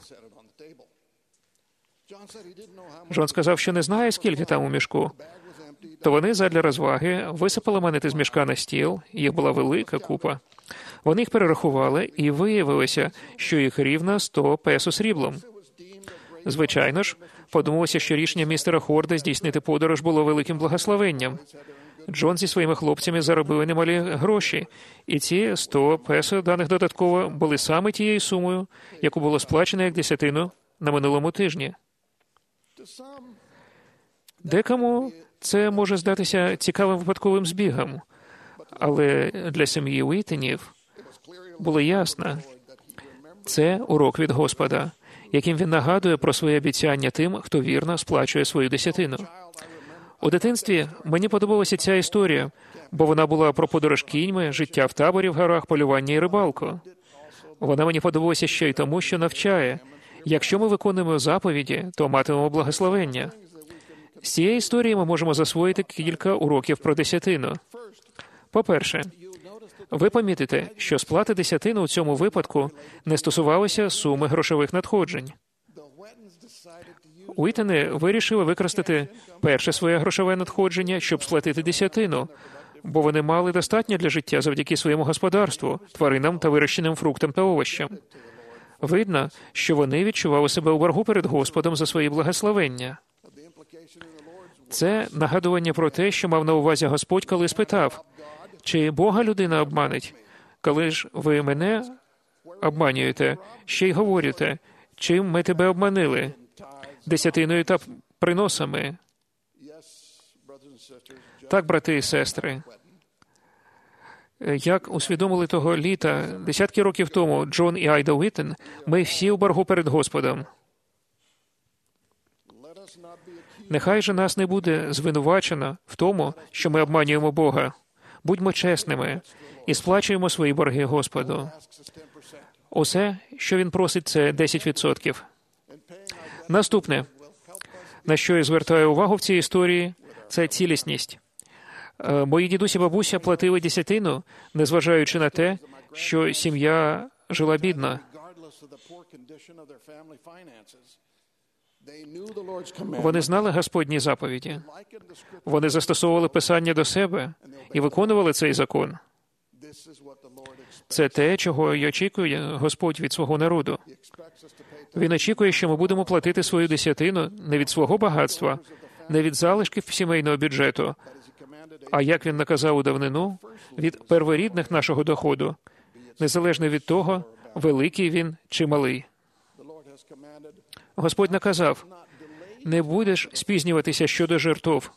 Джон сказав, що не знає, скільки там у мішку. То вони задля розваги висипали монети з мішка на стіл, їх була велика купа. Вони їх перерахували, і виявилося, що їх рівно 100 песо сріблом. Звичайно ж, подумалося, що рішення містера Хорда здійснити подорож було великим благословенням. Джон зі своїми хлопцями заробили немалі гроші, і ці 100 песо, даних додатково, були саме тією сумою, яку було сплачено як десятину на минулому тижні. Декому це може здатися цікавим випадковим збігом, але для сім'ї Уітенів було ясно – це урок від Господа, яким він нагадує про своє обіцяння тим, хто вірно сплачує свою десятину. У дитинстві мені подобалася ця історія, бо вона була про подорож кіньми, життя в таборі в горах, полювання і рибалку. Вона мені подобалася ще й тому, що навчає, якщо ми виконуємо заповіді, то матимемо благословення. З цієї історії ми можемо засвоїти кілька уроків про десятину. По-перше, ви помітите, що сплата десятини у цьому випадку не стосувалася суми грошових надходжень. Уітени вирішили використати перше своє грошове надходження, щоб сплатити десятину, бо вони мали достатньо для життя завдяки своєму господарству, тваринам та вирощеним фруктам та овочам. Видно, що вони відчували себе у боргу перед Господом за свої благословення. Це нагадування про те, що мав на увазі Господь, коли спитав, чи Бога людина обманить? Коли ж ви мене обманюєте, ще й говорите, чим ми тебе обманили? Десятиною та приносами. Так, брати і сестри, як усвідомили того літа, десятки років тому, Джон і Айда Уітен, ми всі у боргу перед Господом. Нехай же нас не буде звинувачено в тому, що ми обманюємо Бога. Будьмо чесними і сплачуємо свої борги Господу. Усе, що Він просить, це 10%. Наступне, на що я звертаю увагу в цій історії, це цілісність. Мої дідусь і бабуся платили десятину, незважаючи на те, що сім'я жила бідно. Вони знали Господні заповіді. Вони застосовували Писання до себе і виконували цей закон. Це те, чого й очікує Господь від свого народу. Він очікує, що ми будемо платити свою десятину не від свого багатства, не від залишків сімейного бюджету, а, як він наказав у давнину, від перворідних нашого доходу, незалежно від того, великий він чи малий. Господь наказав, не будеш спізнюватися щодо жертв.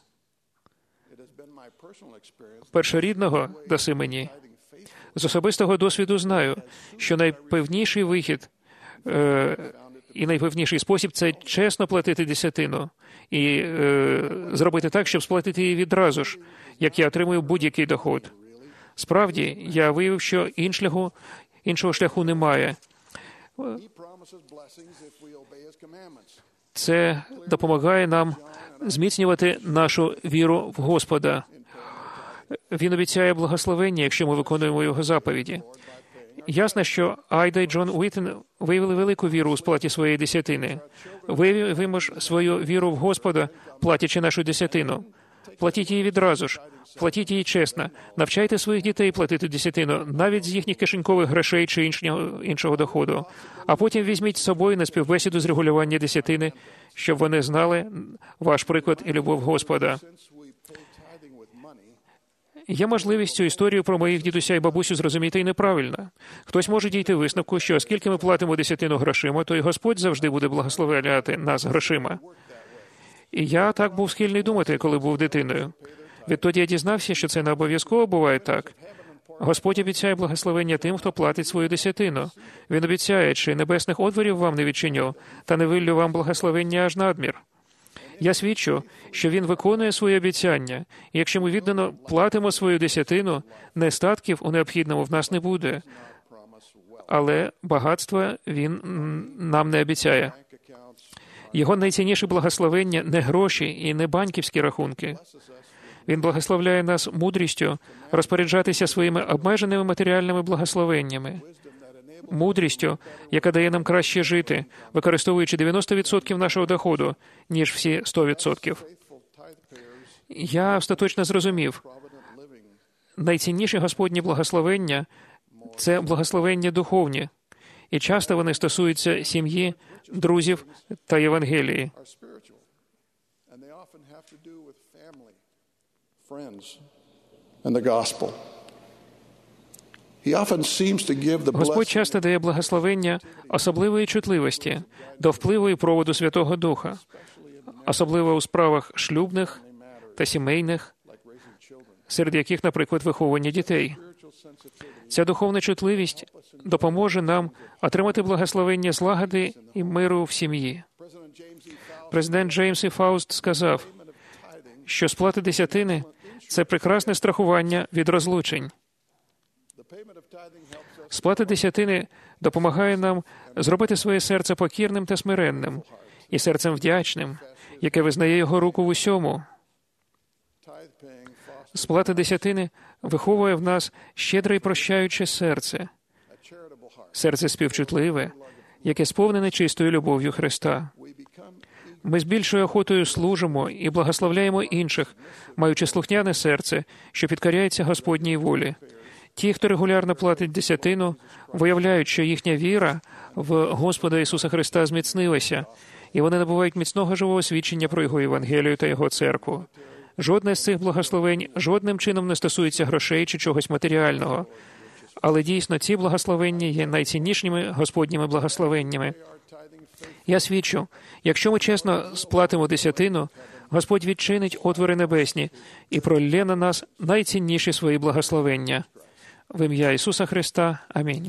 Першорідного даси мені. З особистого досвіду знаю, що найпевніший вихід і найпевніший спосіб – це чесно платити десятину і зробити так, щоб сплатити її відразу ж, як я отримую будь-який доход. Справді, я виявив, що іншого шляху немає. Це допомагає нам зміцнювати нашу віру в Господа. Він обіцяє благословення, якщо ми виконуємо Його заповіді. Ясно, що Айда і Джон Уітен виявили велику віру у сплаті своєї десятини. Виявимо ж свою віру в Господа, платячи нашу десятину. Платіть її відразу ж. Платіть її чесно. Навчайте своїх дітей платити десятину, навіть з їхніх кишенькових грошей чи іншого доходу. А потім візьміть з собою на співбесіду з регулювання десятини, щоб вони знали ваш приклад і любов Господа. Є можливість цю історію про моїх дідуся і бабусю зрозуміти і неправильно. Хтось може дійти висновку, що оскільки ми платимо десятину грошима, то і Господь завжди буде благословляти нас грошима. І я так був схильний думати, коли був дитиною. Відтоді я дізнався, що це не обов'язково буває так. Господь обіцяє благословення тим, хто платить свою десятину. Він обіцяє, чи небесних отворів вам не відчиню, та не виллю вам благословення аж надмір. Я свідчу, що Він виконує свої обіцяння, і якщо ми віддано платимо свою десятину, нестатків у необхідному в нас не буде. Але багатства Він нам не обіцяє. Його найцінніше благословення – не гроші і не банківські рахунки. Він благословляє нас мудрістю розпоряджатися своїми обмеженими матеріальними благословеннями. Мудрістю, яка дає нам краще жити, використовуючи 90% нашого доходу, ніж всі 100%. Я остаточно зрозумів, найцінніші Господні благословення – це благословення духовні, і часто вони стосуються сім'ї, друзів та Євангелії. Господь часто дає благословення особливої чутливості до впливу і проводу Святого Духа, особливо у справах шлюбних та сімейних, серед яких, наприклад, виховування дітей. Ця духовна чутливість допоможе нам отримати благословення злагоди і миру в сім'ї. Президент Джеймс І. Фауст сказав, що сплата десятини – це прекрасне страхування від розлучень. Сплата десятини допомагає нам зробити своє серце покірним та смиренним і серцем вдячним, яке визнає його руку в усьому. Сплата десятини виховує в нас щедре й прощаюче серце, серце співчутливе, яке сповнене чистою любов'ю Христа. Ми з більшою охотою служимо і благословляємо інших, маючи слухняне серце, що підкоряється Господній волі. Ті, хто регулярно платить десятину, виявляють, що їхня віра в Господа Ісуса Христа зміцнилася, і вони набувають міцного живого свідчення про Його Євангелію та Його церкву. Жодне з цих благословень жодним чином не стосується грошей чи чогось матеріального. Але дійсно ці благословення є найціннішими Господніми благословеннями. Я свідчу, якщо ми чесно сплатимо десятину, Господь відчинить отвори небесні і пролє на нас найцінніші свої благословення. В ім'я Ісуса Христа. Амінь.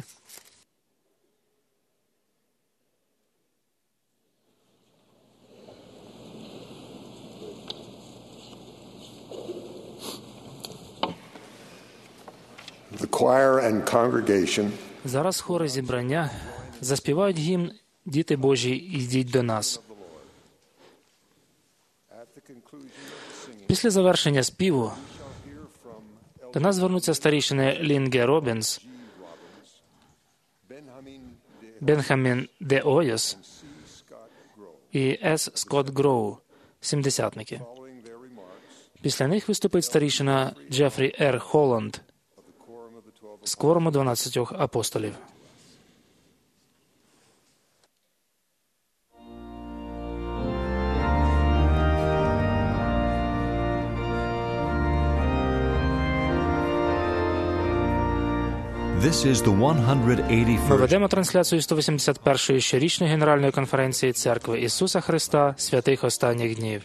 The choir and congregation Зараз хори зібрання заспівають гімн «Діти Божі, йдіть до нас». Після завершення співу до нас звернуться старішини Лінге Робінс, Бенхамін Де Ойос і С. Скотт Гроу, сімдесятники. Після них виступить старішина Джефрі Р. Холланд з кворуму 12 апостолів. This is the 181st. Ми ведемо трансляцію 181-ї щорічної Генеральної конференції Церкви Ісуса Христа святих останніх днів.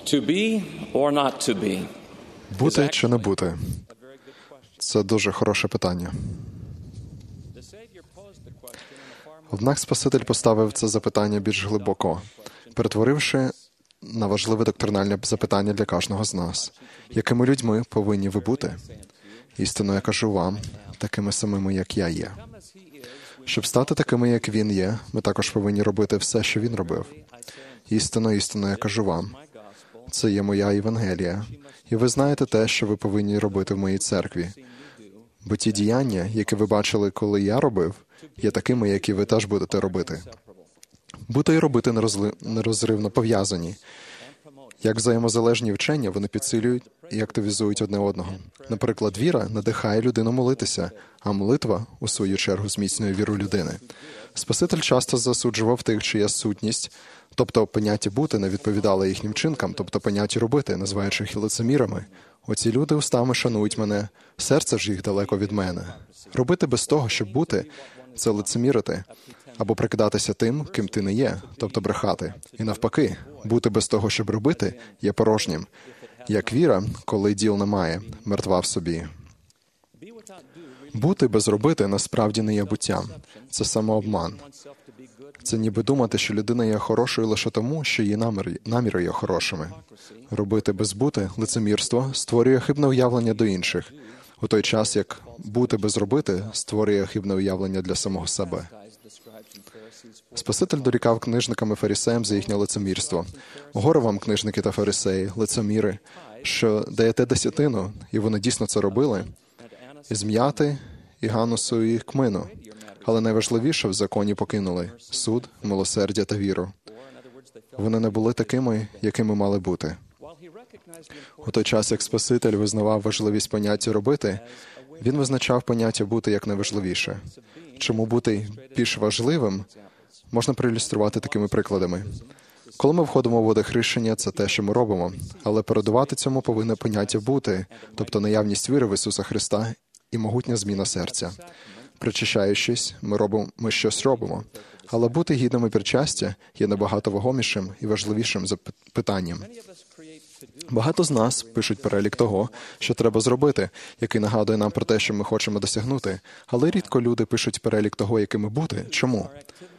To be or not to be? Бути чи не бути? Це дуже хороше питання. Однак Спаситель поставив це запитання більш глибоко, перетворивши на важливе доктринальне запитання для кожного з нас. Якими людьми повинні ви бути? Істинно я кажу вам, такими самими, як я є. Щоб стати такими, як Він є, ми також повинні робити все, що Він робив. Істинно, істинно я кажу вам. Це є моя Євангелія. І ви знаєте те, що ви повинні робити в моїй церкві. Бо ті діяння, які ви бачили, коли я робив, є такими, які ви теж будете робити. Бути і робити нерозривно пов'язані. Як взаємозалежні вчення, вони підсилюють і активізують одне одного. Наприклад, віра надихає людину молитися, а молитва, у свою чергу, зміцнює віру людини. Спаситель часто засуджував тих, чия сутність, тобто поняття «бути» не відповідало їхнім чинкам, тобто поняття «робити», називаючи їх лицемірами. Оці люди устами шанують мене, серце ж їх далеко від мене. Робити без того, щоб бути – це лицемірити, або прикидатися тим, ким ти не є, тобто брехати. І навпаки, бути без того, щоб робити, є порожнім. Як віра, коли діл немає, мертва в собі. Бути без робити насправді не є буттям. Це самообман. Це ніби думати, що людина є хорошою лише тому, що її наміри є хорошими. Робити без бути, лицемірство, створює хибне уявлення до інших, у той час, як бути без робити створює хибне уявлення для самого себе. Спаситель дорікав книжникам і фарисеям за їхнє лицемірство. Горе вам, книжники та фарисеї, лицеміри, що даєте десятину, і вони дійсно це робили, із м'яти, і ганусу, і кмину. Але найважливіше в законі покинули – суд, милосердя та віру. Вони не були такими, якими мали бути. У той час, як Спаситель визнавав важливість поняття «робити», він визначав поняття «бути» як найважливіше. Чому бути більш важливим, можна проілюструвати такими прикладами. Коли ми входимо в водохрещення, це те, що ми робимо. Але передувати цьому повинне поняття «бути», тобто наявність віри в Ісуса Христа і могутня зміна серця. Причащаючись, ми щось робимо. Але бути гідними причастя є набагато вагомішим і важливішим питанням. Багато з нас пишуть перелік того, що треба зробити, який нагадує нам про те, що ми хочемо досягнути. Але рідко люди пишуть перелік того, якими бути. Чому?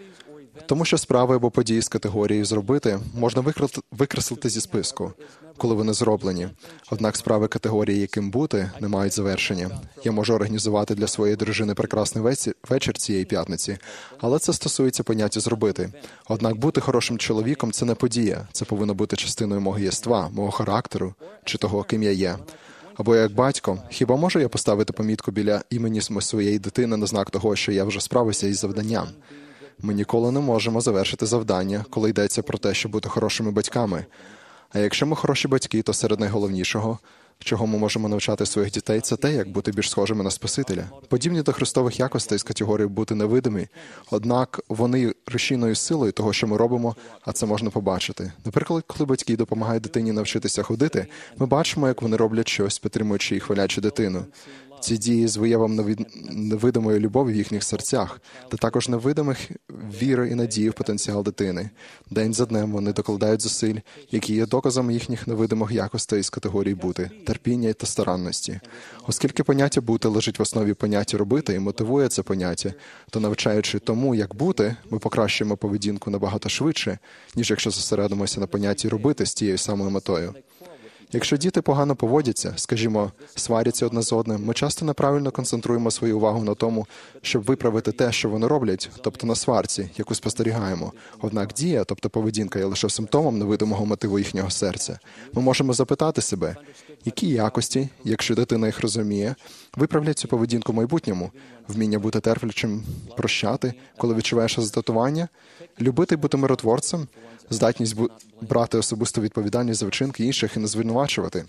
Тому що справи або події з категорії «зробити» можна викреслити зі списку, коли вони зроблені. Однак справи категорії «яким бути» не мають завершення. Я можу організувати для своєї дружини прекрасний вечір цієї п'ятниці, але це стосується поняття «зробити». Однак бути хорошим чоловіком – це не подія. Це повинно бути частиною мого єства, мого характеру чи того, ким я є. Або як батько, хіба можу я поставити помітку біля імені своєї дитини на знак того, що я вже справився із завданням? Ми ніколи не можемо завершити завдання, коли йдеться про те, щоб бути хорошими батьками. А якщо ми хороші батьки, то серед найголовнішого, чого ми можемо навчати своїх дітей, це те, як бути більш схожими на Спасителя. Подібні до христових якостей з категорії «бути невидимі», однак вони рушійною силою того, що ми робимо, а це можна побачити. Наприклад, коли батьки допомагають дитині навчитися ходити, ми бачимо, як вони роблять щось, підтримуючи і хвалячи дитину. Ці дії з виявом невидимої любові в їхніх серцях, та також невидимих віри і надії в потенціал дитини. День за днем вони докладають зусиль, які є доказами їхніх невидимих якостей з категорії «бути», терпіння та старанності. Оскільки поняття «бути» лежить в основі поняття «робити» і мотивує це поняття, то навчаючи тому, як бути, ми покращуємо поведінку набагато швидше, ніж якщо зосередимося на понятті «робити» з тією самою метою. Якщо діти погано поводяться, скажімо, сваряться одне з одним, ми часто неправильно концентруємо свою увагу на тому, щоб виправити те, що вони роблять, тобто на сварці, яку спостерігаємо. Однак дія, тобто поведінка, є лише симптомом невидимого мотиву їхнього серця. Ми можемо запитати себе, які якості, якщо дитина їх розуміє, виправлять цю поведінку в майбутньому? Вміння бути терплячим, прощати, коли відчуваєш роздратування, любити бути миротворцем, здатність брати особисту відповідальність за вчинки інших і не звинувачувати.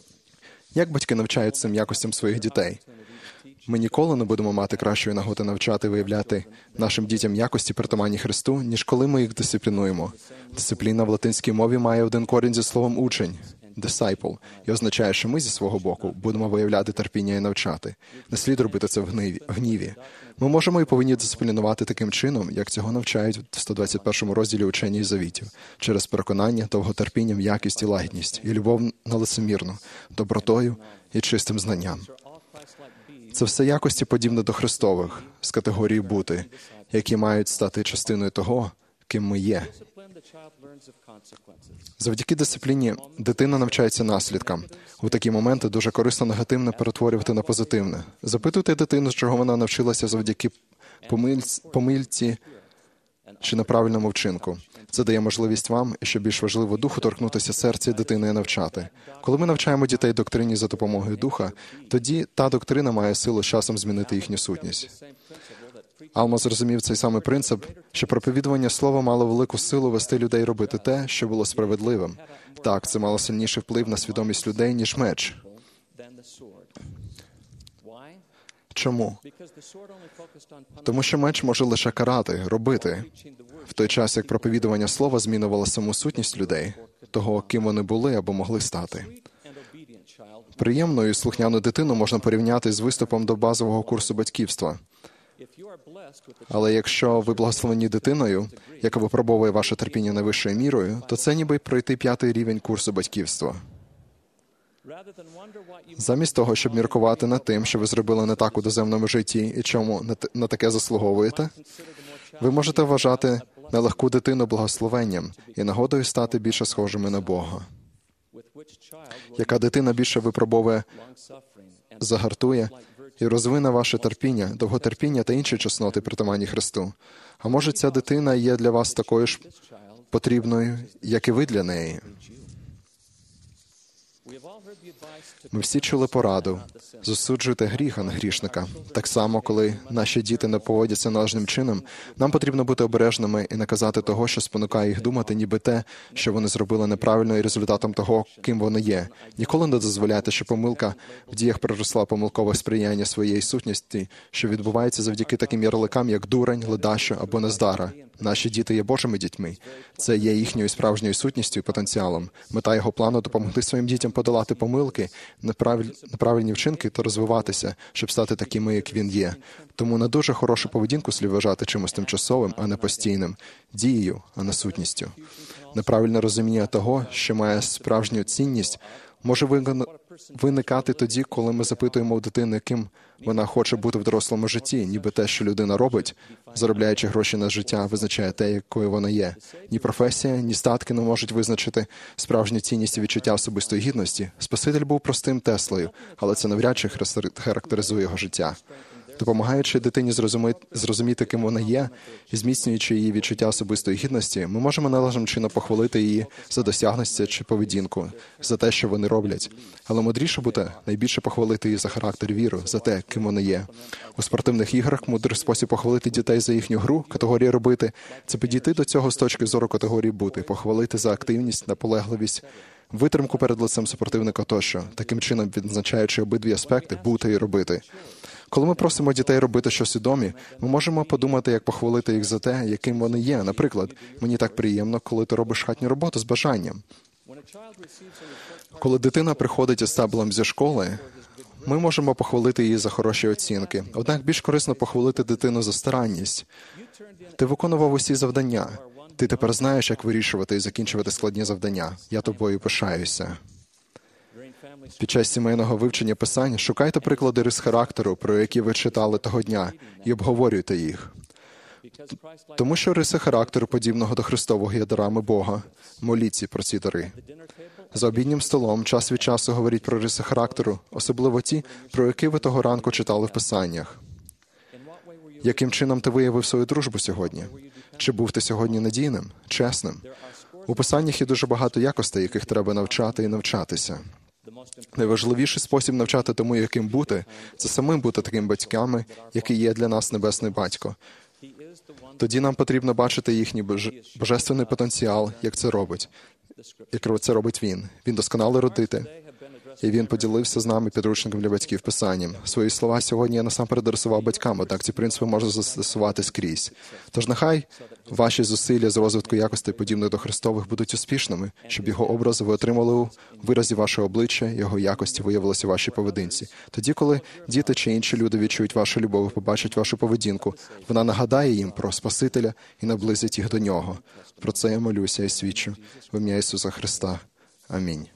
Як батьки навчають цим якостям своїх дітей? Ми ніколи не будемо мати кращої нагоди навчати і виявляти нашим дітям якості, притаманні Христу, ніж коли ми їх дисциплінуємо. Дисципліна в латинській мові має один корінь зі словом «учень». disciple, і означає, що ми зі свого боку будемо виявляти терпіння і навчати. Не слід робити це в гніві. Ми можемо і повинні дисциплінувати таким чином, як цього навчають в 121 розділі Учення і завітів, через переконання, довготерпіння, м'якість і лагідність, і любов на лицемірну, добротою і чистим знанням. Це все якості подібне до Христових, з категорії бути, які мають стати частиною того, ким ми є. Завдяки дисципліні дитина навчається наслідкам. У такі моменти дуже корисно негативне перетворювати на позитивне. Запитуйте дитину, чого вона навчилася завдяки помильці чи неправильному вчинку. Це дає можливість вам, і що більш важливо, духу торкнутися серця дитини і навчати. Коли ми навчаємо дітей доктрині за допомогою духа, тоді та доктрина має силу з часом змінити їхню сутність. Алма зрозумів цей самий принцип, що проповідування слова мало велику силу вести людей робити те, що було справедливим. Так, це мало сильніший вплив на свідомість людей, ніж меч. Чому? Тому що меч може лише карати, робити. В той час, як проповідування слова змінювало саму сутність людей, того, ким вони були або могли стати. Приємну і слухняну дитину можна порівняти з виступом до базового курсу батьківства. Але якщо ви благословені дитиною, яка випробовує ваше терпіння найвищою мірою, то це ніби пройти 5-й рівень курсу батьківства. Замість того, щоб міркувати над тим, що ви зробили не так у доземному житті і чому на таке заслуговуєте, ви можете вважати нелегку дитину благословенням і нагодою стати більше схожими на Бога. Яка дитина більше випробовує, загартує і розвине ваше терпіння, довготерпіння та інші чесноти, притаманні Христу. А може, ця дитина є для вас такою ж потрібною, як і ви для неї? Ми всі чули пораду – засуджуйте гріх, а не грішника. Так само, коли наші діти не поводяться належним чином, нам потрібно бути обережними і не казати того, що спонукає їх думати, ніби те, що вони зробили неправильно, і результатом того, ким вони є. Ніколи не дозволяйте, що помилка в діях переросла помилкове сприяння своєї сутності, що відбувається завдяки таким ярликам, як дурень, ледащо або нездара. Наші діти є Божими дітьми. Це є їхньою справжньою сутністю і потенціалом. Мета його плану – допомогти своїм дітям подолати помилки, неправильні вчинки та розвиватися, щоб стати такими, як він є. Тому на дуже хорошу поведінку слід вважати чимось тимчасовим, а не постійним, дією, а не сутністю. Неправильне розуміння того, що має справжню цінність, може виникати тоді, коли ми запитуємо у дитини, ким вона хоче бути в дорослому житті, ніби те, що людина робить, заробляючи гроші на життя, визначає те, якою вона є. Ні професія, ні статки не можуть визначити справжню цінність і відчуття особистої гідності. Спаситель був простим Теслою, але це навряд чи характеризує його життя. Допомагаючи дитині зрозуміти, ким вона є, і зміцнюючи її відчуття особистої гідності, ми можемо належним чином похвалити її за досягнення чи поведінку, за те, що вони роблять. Але мудріше буде найбільше похвалити її за характер, віру, за те, ким вона є. У спортивних іграх мудрий спосіб похвалити дітей за їхню гру, категорія «робити» – це підійти до цього з точки зору категорії «бути», похвалити за активність, наполегливість, витримку перед лицем супротивника тощо, таким чином відзначаючи обидві аспекти «бути» і «робити». Коли ми просимо дітей робити щось свідомі, ми можемо подумати, як похвалити їх за те, яким вони є. Наприклад, мені так приємно, коли ти робиш хатню роботу з бажанням. Коли дитина приходить із таблом зі школи, ми можемо похвалити її за хороші оцінки. Однак більш корисно похвалити дитину за старанність. Ти виконував усі завдання. Ти тепер знаєш, як вирішувати і закінчувати складні завдання. Я тобою пишаюся. Під час сімейного вивчення Писань шукайте приклади рис характеру, про які ви читали того дня, і обговорюйте їх. Тому що риси характеру, подібного до Христового, є дарами Бога. Моліться про ці дари. За обіднім столом час від часу говоріть про риси характеру, особливо ті, про які ви того ранку читали в Писаннях. Яким чином ти виявив свою дружбу сьогодні? Чи був ти сьогодні надійним, чесним? У Писаннях є дуже багато якостей, яких треба навчати і навчатися. Найважливіший спосіб навчати тому, яким бути, це самим бути такими батьками, який є для нас Небесний Батько. Тоді нам потрібно бачити їхній божественний потенціал, як це робить Він. Він досконало родити. і він поділився з нами підручником для батьків писанням. Свої слова сьогодні я насамперед адресував батькам, однак ці принципи можна застосувати скрізь. Тож нехай ваші зусилля з розвитку якостей, подібних до Христових, будуть успішними, щоб його образи ви отримали у виразі вашого обличчя, його якості виявилися у вашій поведінці. Тоді, коли діти чи інші люди відчують вашу любов і побачать вашу поведінку, вона нагадає їм про Спасителя і наблизить їх до Нього. Про це я молюся і свідчу в ім'я Ісуса Христа. Амінь.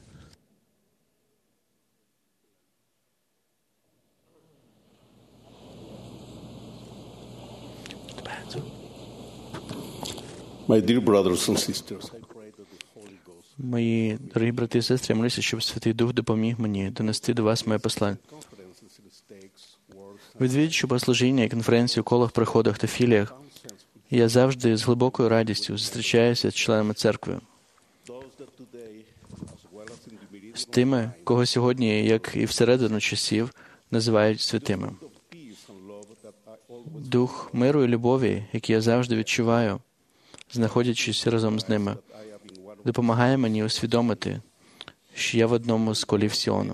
Мої дорогі брати і сестри, я молюся, щоб Святий Дух допоміг мені донести до вас моє послання. Відвідуючи богослужіння і конференції у колах, приходах та філіях, я завжди з глибокою радістю зустрічаюся з членами церкви. З тими, кого сьогодні, як і всередину часів, називають святими. Дух миру і любові, який я завжди відчуваю, знаходячись разом з ними, допомагає мені усвідомити, що я в одному з колів Сіону.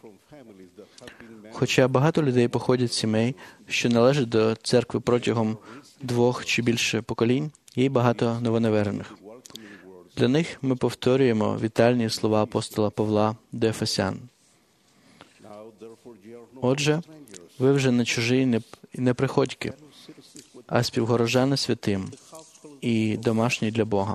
Хоча багато людей походять з сімей, що належать до церкви протягом 2 чи більше поколінь, є й багато новонавернених. Для них ми повторюємо вітальні слова апостола Павла до Ефесян. Отже, ви вже не чужі і не приходьки, а співгорожани святим і домашні для Бога,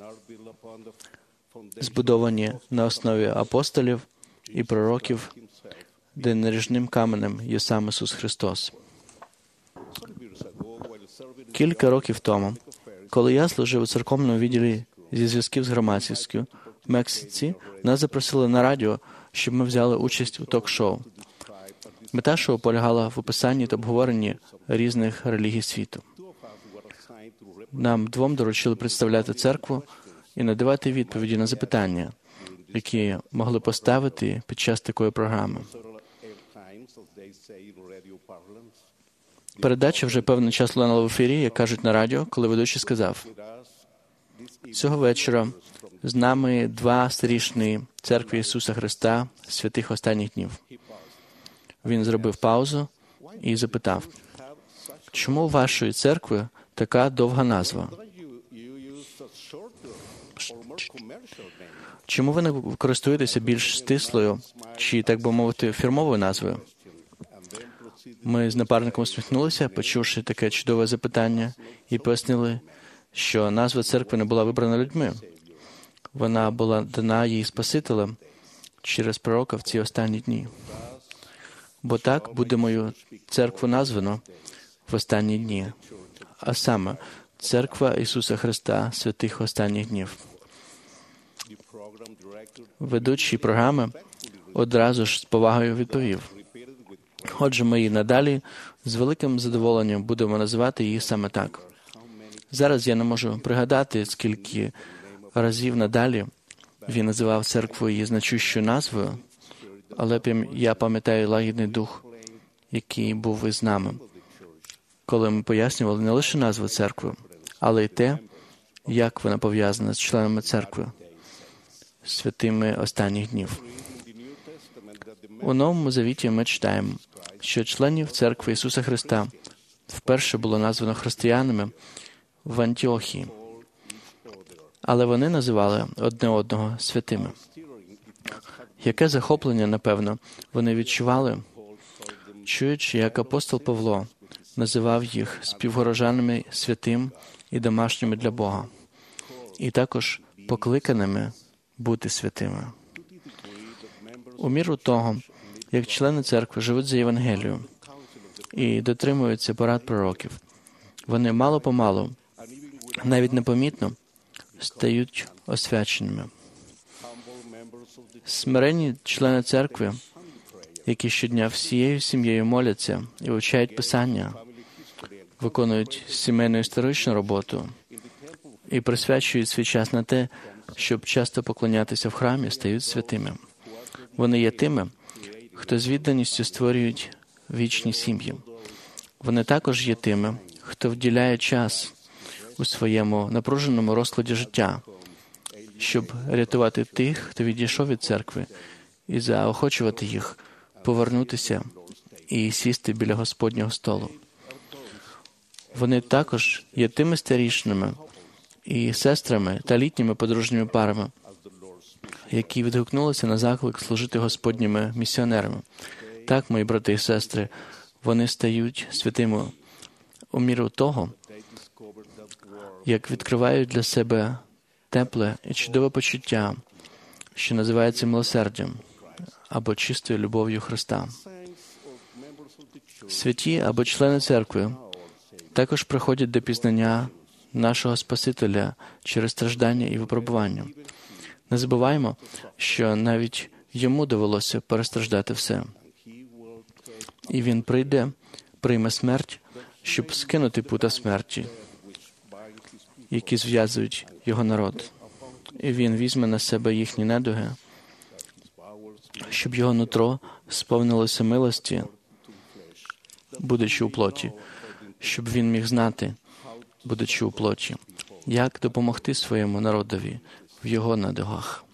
збудовані на основі апостолів і пророків, де наріжним каменем є сам Ісус Христос. Кілька років тому, коли я служив у церковному відділі зі зв'язків з громадськістю в Мексиці, нас запросили на радіо, щоб ми взяли участь у ток-шоу. Мета шоу полягала в описанні та обговоренні різних релігій світу. Нам 2 доручили представляти церкву і надавати відповіді на запитання, які могли поставити під час такої програми. Передача вже певний час лунала в ефірі, як кажуть на радіо, коли ведучий сказав: «Цього вечора з нами 2 старішини Церкви Ісуса Христа святих останніх днів». Він зробив паузу і запитав: «Чому у вашої церкви така довга назва? Чому ви не користуєтеся більш стислою, чи, так би мовити, фірмовою назвою?» Ми з напарником усміхнулися, почувши таке чудове запитання, і пояснили, що назва церкви не була вибрана людьми. Вона була дана їй Спасителем через пророка в ці останні дні. Бо так буде мою церкву названо в останні дні, а саме Церква Ісуса Христа святих останніх днів. Ведучий програми одразу ж з повагою відповів: «Отже, ми і надалі з великим задоволенням будемо називати її саме так». Зараз я не можу пригадати, скільки разів надалі він називав церкву її значущою назвою, але я пам'ятаю лагідний дух, який був із нами, коли ми пояснювали не лише назву церкви, але й те, як вона пов'язана з членами церкви, святими останніх днів. У Новому Завіті ми читаємо, що членів Церкви Ісуса Христа вперше було названо християнами в Антіохії, але вони називали одне одного святими. Яке захоплення, напевно, вони відчували, чуючи, як апостол Павло називав їх співгорожанами святим і домашніми для Бога, і також покликаними бути святими. У міру того, як члени церкви живуть за Євангелією і дотримуються порад пророків, вони мало-помалу, навіть непомітно, стають освяченими. Смиренні члени церкви, які щодня всією сім'єю моляться і вивчають Писання, виконують сімейну історичну роботу і присвячують свій час на те, щоб часто поклонятися в храмі, стають святими. Вони є тими, хто з відданістю створюють вічні сім'ї. Вони також є тими, хто вділяє час у своєму напруженому розкладі життя, щоб рятувати тих, хто відійшов від церкви і заохочувати їх повернутися і сісти біля Господнього столу. Вони також є тими старішинами і сестрами та літніми подружніми парами, які відгукнулися на заклик служити Господніми місіонерами. Так, мої брати і сестри, вони стають святими у міру того, як відкривають для себе тепле і чудове почуття, що називається милосердям або чистою любов'ю Христа. Святі або члени церкви також приходять до пізнання нашого Спасителя через страждання і випробування. Не забуваємо, що навіть йому довелося перестраждати все. І він прийме смерть, щоб скинути пута смерті, які зв'язують його народ. І він візьме на себе їхні недуги, щоб його нутро сповнилося милості, будучи у плоті, щоб він міг знати, будучи у плоті, як допомогти своєму народові в його недугах.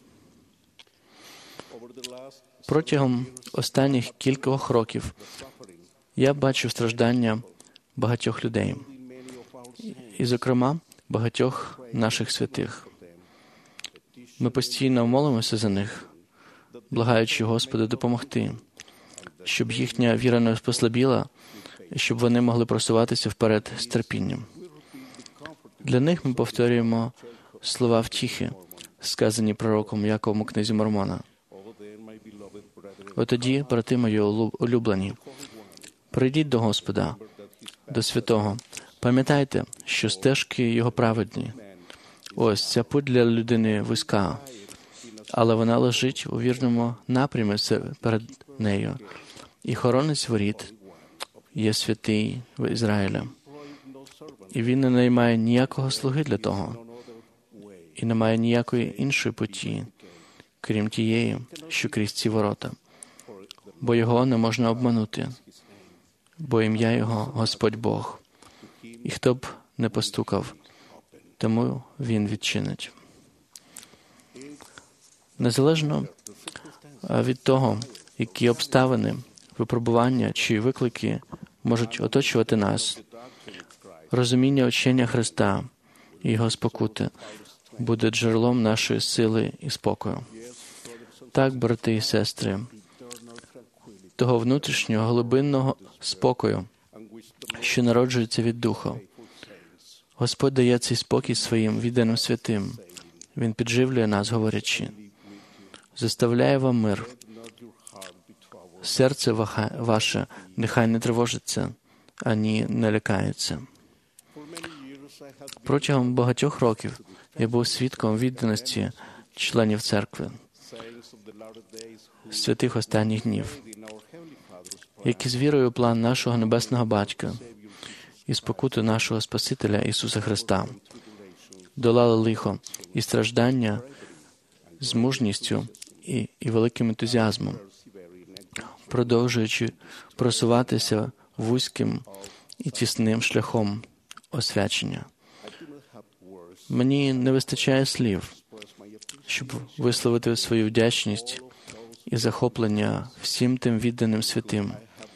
Протягом останніх кількох років я бачив страждання багатьох людей, і, зокрема, багатьох наших святих. Ми постійно молимося за них, благаючи Господа допомогти, щоб їхня віра не послабіла, і щоб вони могли просуватися вперед з терпінням. Для них ми повторюємо слова втіхи, сказані пророком Яковом у книзі Мормона. Отоді, брати мої улюблені, прийдіть до Господа, до Святого. Пам'ятайте, що стежки Його праведні. Ось, ця путь для людини вузька, але вона лежить у вірному напрямі перед нею. І хоронець воріт є святий в Ізраїля. І він не наймає ніякого слуги для того. І немає ніякої іншої путі, крім тієї, що крізь ці ворота. Бо його не можна обманути, бо ім'я його Господь Бог. І хто б не постукав, тому він відчинить. Незалежно від того, які обставини, випробування чи виклики можуть оточувати нас, розуміння учення Христа і Його спокути буде джерелом нашої сили і спокою. Так, брати і сестри, того внутрішнього глибинного спокою, що народжується від Духа. Господь дає цей спокій своїм відданим святим. Він підживлює нас, говорячи: «Заставляє вам мир. Серце ваше нехай не тривожиться, ані не лякається». Протягом багатьох років я був свідком відданості членів церкви, святих останніх днів, які з вірою у план нашого Небесного Батька і спокуту нашого Спасителя Ісуса Христа долали лихо і страждання з мужністю і великим ентузіазмом, продовжуючи просуватися вузьким і тісним шляхом освячення. Мені не вистачає слів, щоб висловити свою вдячність і захоплення всім тим відданим святим,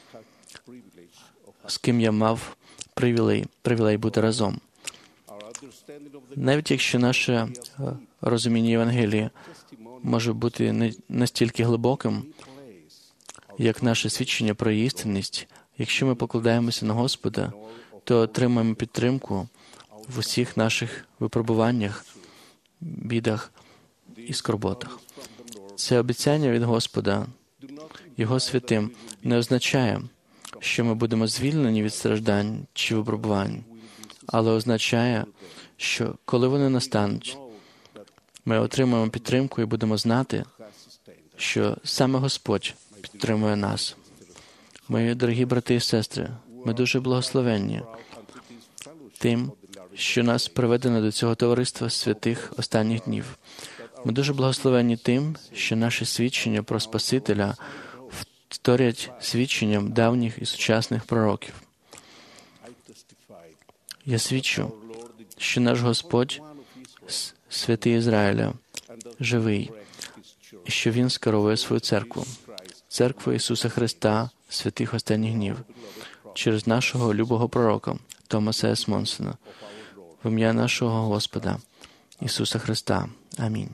з ким я мав привілей бути разом. Навіть якщо наше розуміння Євангелія може бути не настільки глибоким, як наше свідчення про її істинність, якщо ми покладаємося на Господа, то отримаємо підтримку в усіх наших випробуваннях, бідах і скорботах. Це обіцяння від Господа, Його святим, не означає, що ми будемо звільнені від страждань чи випробувань, але означає, що коли вони настануть, ми отримаємо підтримку і будемо знати, що саме Господь підтримує нас. Мої дорогі брати і сестри, ми дуже благословенні тим, що нас приведено до цього товариства святих останніх днів. Ми дуже благословенні тим, що наші свідчення про Спасителя вторять свідченням давніх і сучасних пророків. Я свідчу, що наш Господь, святий Ізраїля, живий, і що Він скеровує свою церкву, церкву Ісуса Христа, святих останніх днів, через нашого любого пророка Томаса С. Монсона, в ім'я нашого Господа Ісуса Христа. Амінь.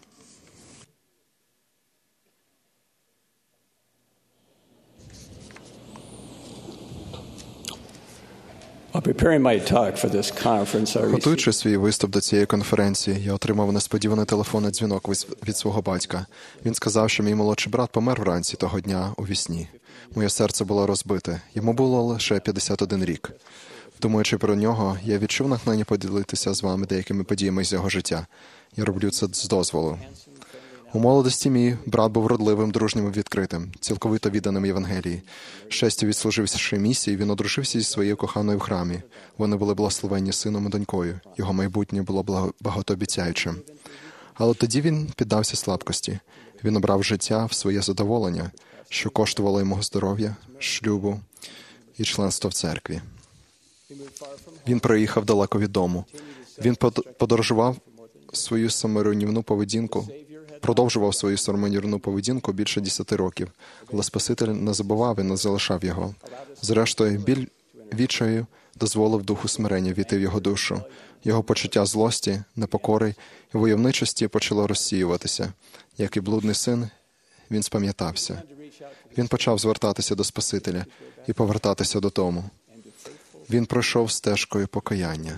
Готуючи свій виступ до цієї конференції, я отримав несподіваний телефонний дзвінок від свого батька. Він сказав, що мій молодший брат помер вранці того дня у вісні. Моє серце було розбите. Йому було лише 51 рік. Думаючи про нього, я відчув натхнення поділитися з вами деякими подіями з його життя. Я роблю це з дозволу. У молодості мій брат був вродливим, дружнім і відкритим, цілковито відданим Євангелії. 6 відслуживши місії, він одружився зі своєю коханою в храмі. Вони були благословенні сином і донькою. Його майбутнє було багатообіцяючим. Але тоді він піддався слабкості. Він обрав життя в своє задоволення, що коштувало йому здоров'я, шлюбу і членства в церкві. Він приїхав далеко від дому. Він подорожував свою саморуйнівну поведінку, продовжував свою саморуйнівну поведінку більше 10 років, але Спаситель не забував і не залишав його. Зрештою, біль відчаю дозволив духу смирення війти в його душу. Його почуття злості, непокори і войовничості почало розсіюватися. Як і блудний син, він спам'ятався. Він почав звертатися до Спасителя і повертатися додому. Він пройшов стежкою покаяння.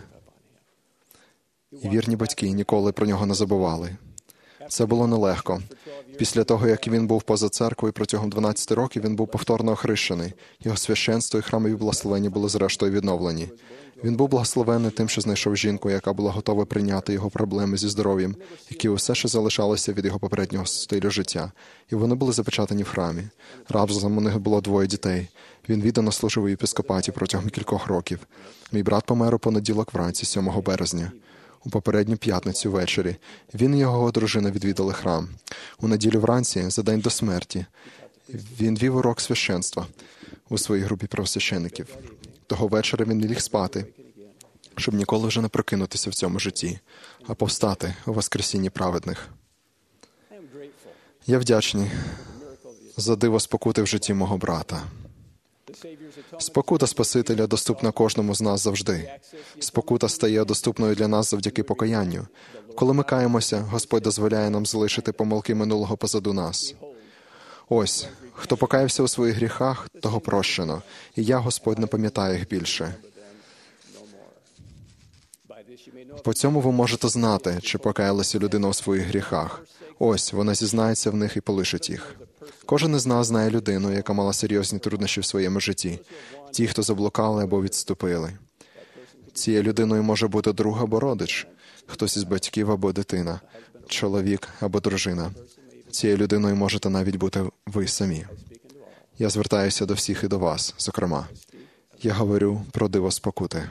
І вірні батьки ніколи про нього не забували. Це було нелегко. Після того, як він був поза церквою протягом 12 років, він був повторно охрещений. Його священство і храмові благословення були зрештою відновлені. Він був благословений тим, що знайшов жінку, яка була готова прийняти його проблеми зі здоров'ям, які усе ще залишалися від його попереднього стилю життя. І вони були запечатані в храмі. Разом у них було 2 дітей. Він віддано служив у єпископаті протягом кількох років. Мій брат помер у понеділок вранці, 7 березня. У попередню п'ятницю ввечері він і його дружина відвідали храм. У неділю вранці, за день до смерті, він вів урок священства у своїй групі правосвящеників. Того вечора він не ліг спати, щоб ніколи вже не прокинутися в цьому житті, а повстати у воскресінні праведних. Я вдячний за диво спокути в житті мого брата. Спокута Спасителя доступна кожному з нас завжди. Спокута стає доступною для нас завдяки покаянню. Коли ми каємося, Господь дозволяє нам залишити помилки минулого позаду нас. Ось, хто покаявся у своїх гріхах, того прощено, і я, Господь, не пам'ятаю їх більше. По цьому ви можете знати, чи покаялася людина у своїх гріхах. Ось, вона зізнається в них і полишить їх. Кожен із нас знає людину, яка мала серйозні труднощі в своєму житті. Ті, хто заблукали або відступили. Цією людиною може бути друг або родич, хтось із батьків або дитина, чоловік або дружина. Цією людиною можете навіть бути ви самі. Я звертаюся до всіх і до вас, зокрема. Я говорю про диво спокути.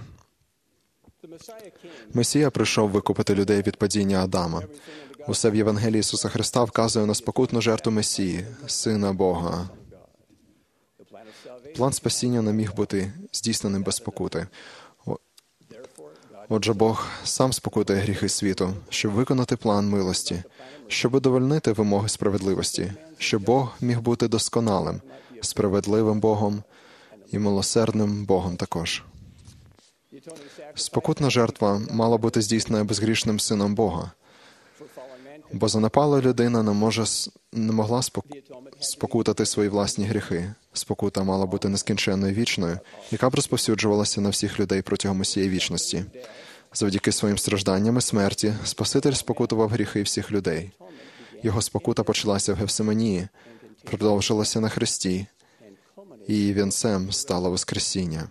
Месія прийшов викупити людей від падіння Адама. Усе в Євангелії Ісуса Христа вказує на спокутну жертву Месії, Сина Бога. План спасіння не міг бути здійсненим без спокути. Отже, Бог сам спокутує гріхи світу, щоб виконати план милості, щоб удовольнити вимоги справедливості, щоб Бог міг бути досконалим, справедливим Богом і милосердним Богом також. Спокутна жертва мала бути здійснена безгрішним Сином Бога, бо занепала людина не могла спокутати свої власні гріхи. Спокута мала бути нескінченною вічною, яка б розповсюджувалася на всіх людей протягом усієї вічності. Завдяки своїм стражданням і смерті Спаситель спокутував гріхи всіх людей. Його спокута почалася в Гефсиманії, продовжилася на хресті, і її вінцем стало Воскресіння.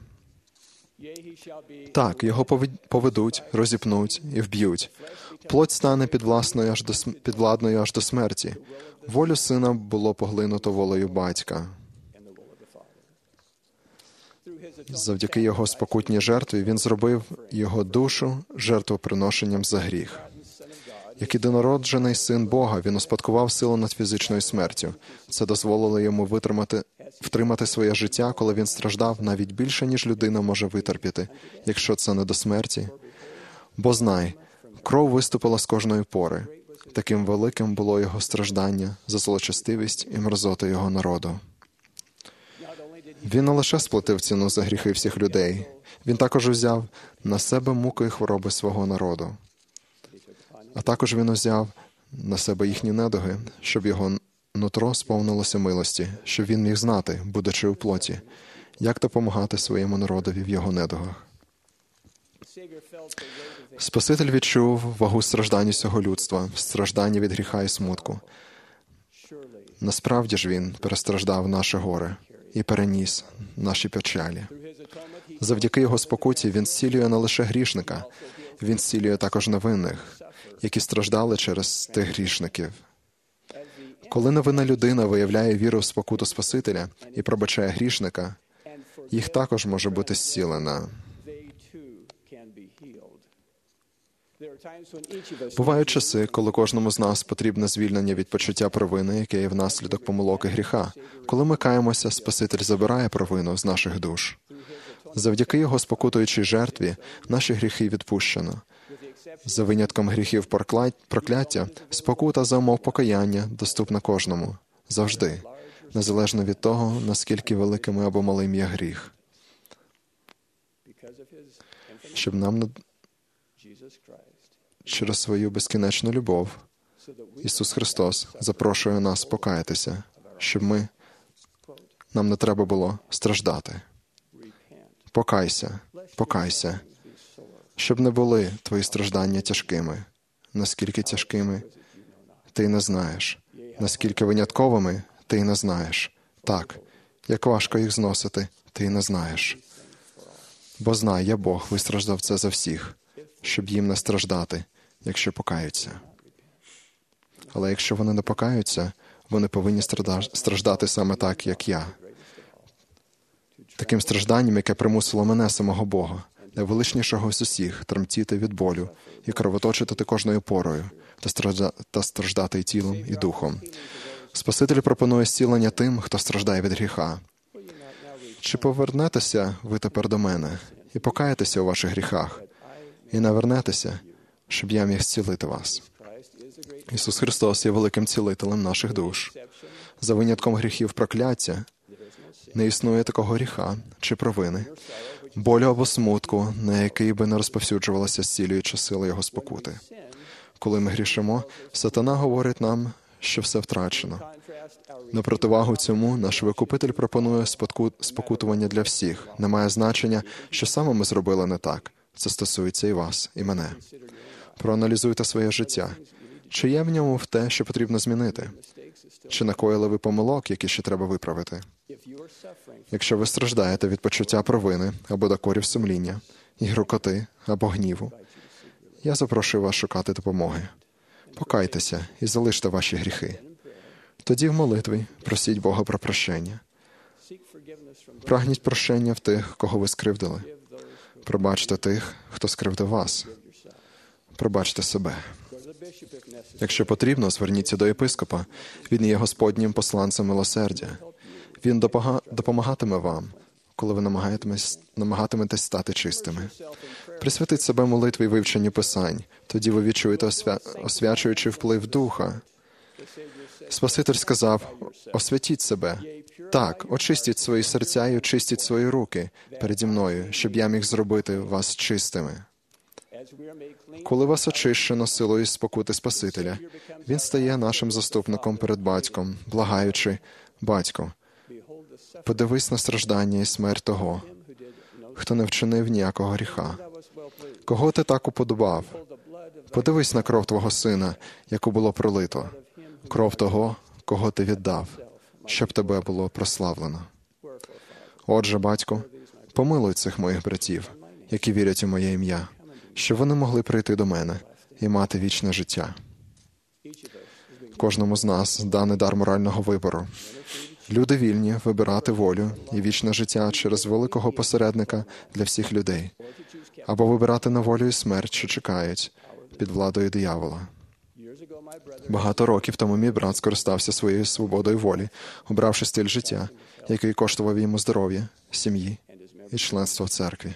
Так, його поведуть, розіпнуть і вб'ють. Плоть стане підвладною аж до смерті. Волю сина було поглинуто волею батька. Завдяки його спокутній жертві він зробив його душу жертвоприношенням за гріх. Як єдинороджений син Бога, він успадкував силу над фізичною смертю. Це дозволило йому втримати своє життя, коли він страждав навіть більше, ніж людина може витерпіти, якщо це не до смерті. Бо знай, кров виступила з кожної пори. Таким великим було його страждання за злочестивість і мерзоту його народу. Він не лише сплатив ціну за гріхи всіх людей, він також узяв на себе муки і хвороби свого народу. А також він узяв на себе їхні недуги, щоб його нутро сповнилося милості, щоб він міг знати, будучи у плоті, як допомагати своєму народові в його недугах. Спаситель відчув вагу страждань усього людства, страждання від гріха і смутку. Насправді ж він перестраждав наше горе і переніс наші печалі. Завдяки його спокуті він зцілює не лише грішника, він зцілює також невинних, які страждали через тих грішників. Коли невинна людина виявляє віру в спокуту Спасителя і пробачає грішника, їх також може бути зцілена. Бувають часи, коли кожному з нас потрібне звільнення від почуття провини, яке є внаслідок помилок і гріха. Коли ми каємося, Спаситель забирає провину з наших душ. Завдяки його спокутуючій жертві наші гріхи відпущено. За винятком гріхів прокляття, спокута за умов покаяння доступна кожному. Завжди. Незалежно від того, наскільки великим або малим є гріх. Щоб нам через свою безкінечну любов Ісус Христос запрошує нас покаятися, щоб нам не треба було страждати. Покайся, покайся, щоб не були твої страждання тяжкими. Наскільки тяжкими, ти не знаєш. Наскільки винятковими, ти не знаєш. Так, як важко їх зносити, ти не знаєш. Бо знай, я Бог вистраждав це за всіх, щоб їм не страждати, якщо покаються. Але якщо вони не покаються, вони повинні страждати саме так, як я. Таким стражданням, яке примусило мене, самого Бога, найвеличнішого з усіх, тремтіти від болю і кровоточити кожною порою, та страждати і тілом, і духом. Спаситель пропонує зцілення тим, хто страждає від гріха. Чи повернетеся ви тепер до мене і покаєтеся у ваших гріхах, і навернетеся, щоб я міг зцілити вас? Ісус Христос є великим цілителем наших душ. За винятком гріхів прокляття не існує такого гріха чи провини, болю або смутку, на який би не розповсюджувалася зцілююча сила Його спокути. Коли ми грішимо, сатана говорить нам, що все втрачено. На противагу цьому наш Викупитель пропонує спокутування для всіх. Не має значення, що саме ми зробили не так. Це стосується і вас, і мене. Проаналізуйте своє життя. Чи є в ньому те, що потрібно змінити? Чи накоїли ви помилок, які ще треба виправити? Якщо ви страждаєте від почуття провини або докорів сумління, і грукоти або гніву, я запрошую вас шукати допомоги. Покайтеся і залиште ваші гріхи. Тоді в молитві просіть Бога про прощення. Прагніть прощення в тих, кого ви скривдили. Пробачте тих, хто скривдив вас. Пробачте себе. Якщо потрібно, зверніться до єпископа. Він є Господнім посланцем милосердя. Він допомагатиме вам, коли ви намагатиметесь стати чистими. Присвятіть себе молитві й вивченню Писань. Тоді ви відчуєте освячуючий вплив Духа. Спаситель сказав: «Освятіть себе». Так, очистіть свої серця і очистіть свої руки переді мною, щоб я міг зробити вас чистими. Коли вас очищено силою спокути Спасителя, Він стає нашим заступником перед Батьком, благаючи: «Батько, подивись на страждання і смерть того, хто не вчинив ніякого гріха. Кого ти так уподобав? Подивись на кров твого Сина, яку було пролито, кров того, кого ти віддав, щоб тебе було прославлено. Отже, Батько, помилуй цих моїх братів, які вірять у моє ім'я, щоб вони могли прийти до мене і мати вічне життя». Кожному з нас даний дар морального вибору. Люди вільні вибирати волю і вічне життя через великого посередника для всіх людей, або вибирати неволю і смерть, що чекають, під владою диявола. Багато років тому мій брат скористався своєю свободою волі, обравши стиль життя, який коштував йому здоров'я, сім'ї і членство в церкві.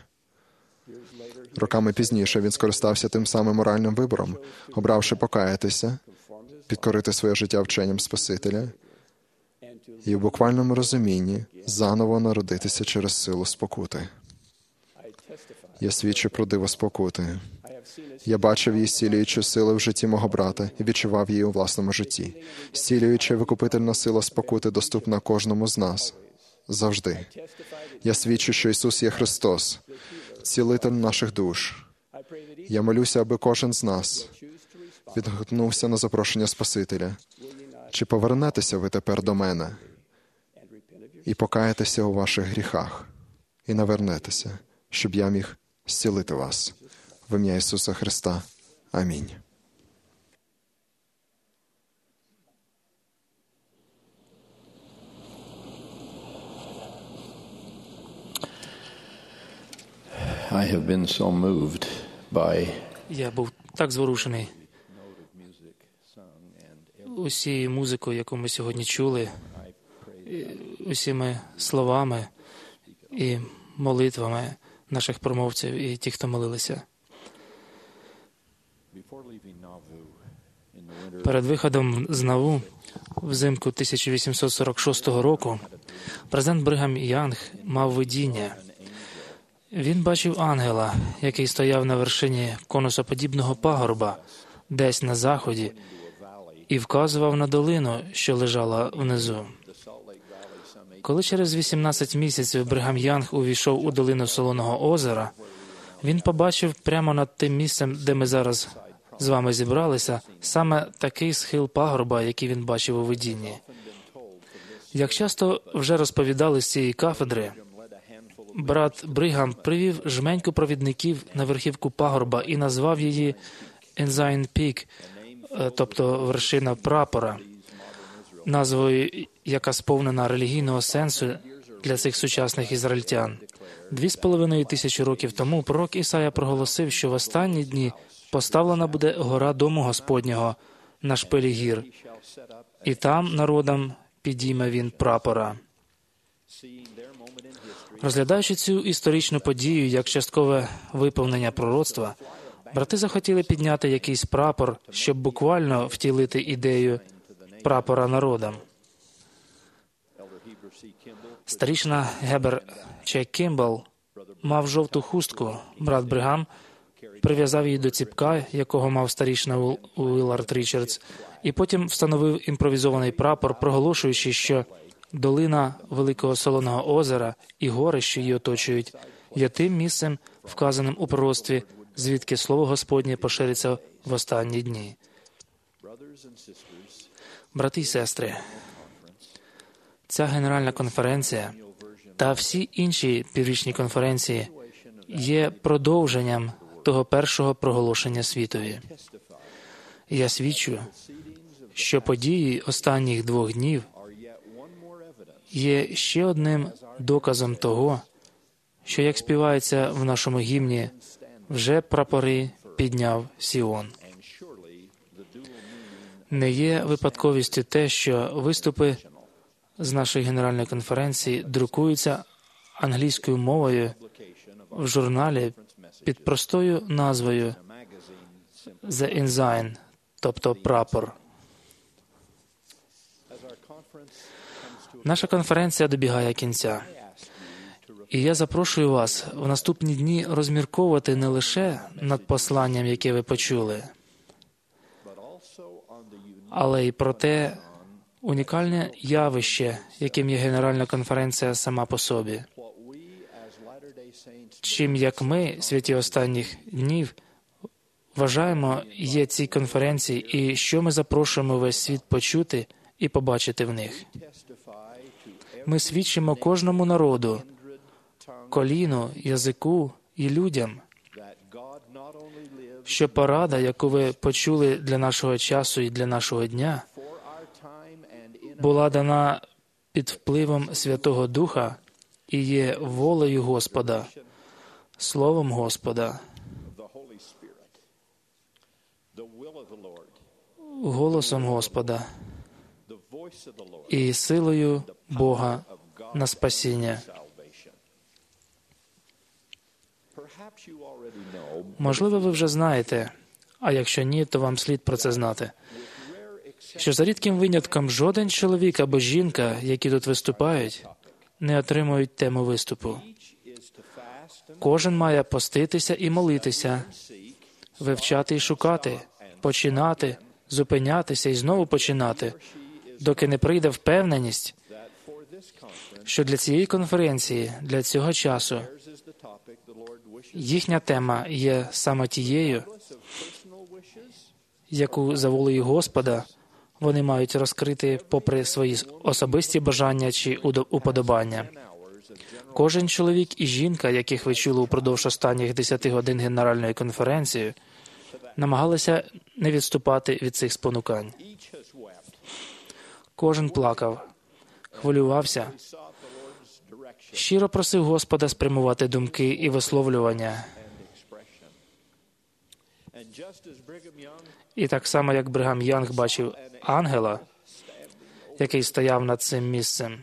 Роками пізніше він скористався тим самим моральним вибором, обравши покаятися підкорити своє життя вченням Спасителя і в буквальному розумінні заново народитися через силу спокути. Я свідчу про диво спокути. Я бачив її зцілюючу силу в житті мого брата і відчував її у власному житті. Зцілююча і викупительна сила спокути доступна кожному з нас. Завжди. Я свідчу, що Ісус є Христос, цілитель наших душ. Я молюся, аби кожен з нас відгукнувся на запрошення Спасителя. Чи повернетеся ви тепер до мене і покаєтеся у ваших гріхах, і навернетеся, щоб я міг зцілити вас. В ім'я Ісуса Христа. Амінь. I have been so moved by Я був так зворушений усією музикою, яку ми сьогодні чули, усіми словами і молитвами наших промовців і ті, хто молилися. Перед виходом з Наву взимку 1846 року президент Бригам Янг мав видіння. Він бачив ангела, який стояв на вершині конусоподібного пагорба, десь на заході, і вказував на долину, що лежала внизу. Коли через 18 місяців Бригам Янг увійшов у долину Солоного озера, він побачив прямо над тим місцем, де ми зараз з вами зібралися, саме такий схил пагорба, який він бачив у видінні. Як часто вже розповідали з цієї кафедри, брат Бригам привів жменьку провідників на верхівку пагорба і назвав її Ensign Peak, тобто вершина прапора, назвою, яка сповнена релігійного сенсу для цих сучасних ізраїльтян. 2500 років тому пророк Ісая проголосив, що в останні дні поставлена буде гора Дому Господнього на шпилі гір, і там народам підійме він прапора. Розглядаючи цю історичну подію як часткове виповнення пророцтва, брати захотіли підняти якийсь прапор, щоб буквально втілити ідею прапора народам. Старішина Гебер Ч. Кімбл мав жовту хустку, брат Бригам прив'язав її до ціпка, якого мав старішина Уиллард Річардс, і потім встановив імпровізований прапор, проголошуючи, що долина Великого Солоного озера і гори, що її оточують, є тим місцем, вказаним у пророцтві, звідки слово Господнє пошириться в останні дні. Брати і сестри, ця Генеральна конференція та всі інші піврічні конференції є продовженням того першого проголошення світові. Я свідчу, що події останніх 2 днів є ще одним доказом того, що, як співається в нашому гімні, вже прапори підняв Сіон. Не є випадковістю те, що виступи з нашої Генеральної конференції друкуються англійською мовою в журналі під простою назвою «The Ensign», тобто «Прапор». Наша конференція добігає кінця. І я запрошую вас в наступні дні розмірковувати не лише над посланням, яке ви почули, але й про те унікальне явище, яким є Генеральна конференція сама по собі. Чим, як ми, святі останніх днів, вважаємо, є ці конференції, і що ми запрошуємо весь світ почути і побачити в них. Ми свідчимо кожному народу, коліну, язику і людям, що порада, яку ви почули для нашого часу і для нашого дня, була дана під впливом Святого Духа і є волею Господа, Словом Господа, голосом Господа і силою Бога на спасіння. Можливо, ви вже знаєте, а якщо ні, то вам слід про це знати, що за рідким винятком жоден чоловік або жінка, які тут виступають, не отримують тему виступу. Кожен має поститися і молитися, вивчати і шукати, починати, зупинятися і знову починати, доки не прийде впевненість, що для цієї конференції, для цього часу, їхня тема є саме тією, яку за волею Господа вони мають розкрити попри свої особисті бажання чи уподобання. Кожен чоловік і жінка, яких ви чули упродовж останніх 10 годин Генеральної конференції, намагалися не відступати від цих спонукань. Кожен плакав, хвилювався, щиро просив Господа спрямувати думки і висловлювання. І так само, як Бригам Янг бачив ангела, який стояв над цим місцем,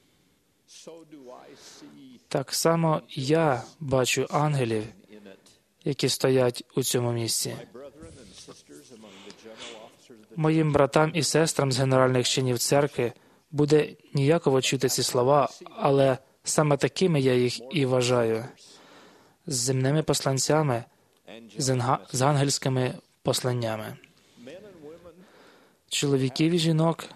так само я бачу ангелів, які стоять у цьому місці. Моїм братам і сестрам з генеральних чинів церкви буде ніяково чути ці слова, але саме такими я їх і вважаю. З земними посланцями, з ангельськими посланнями. Чоловіків і жінок,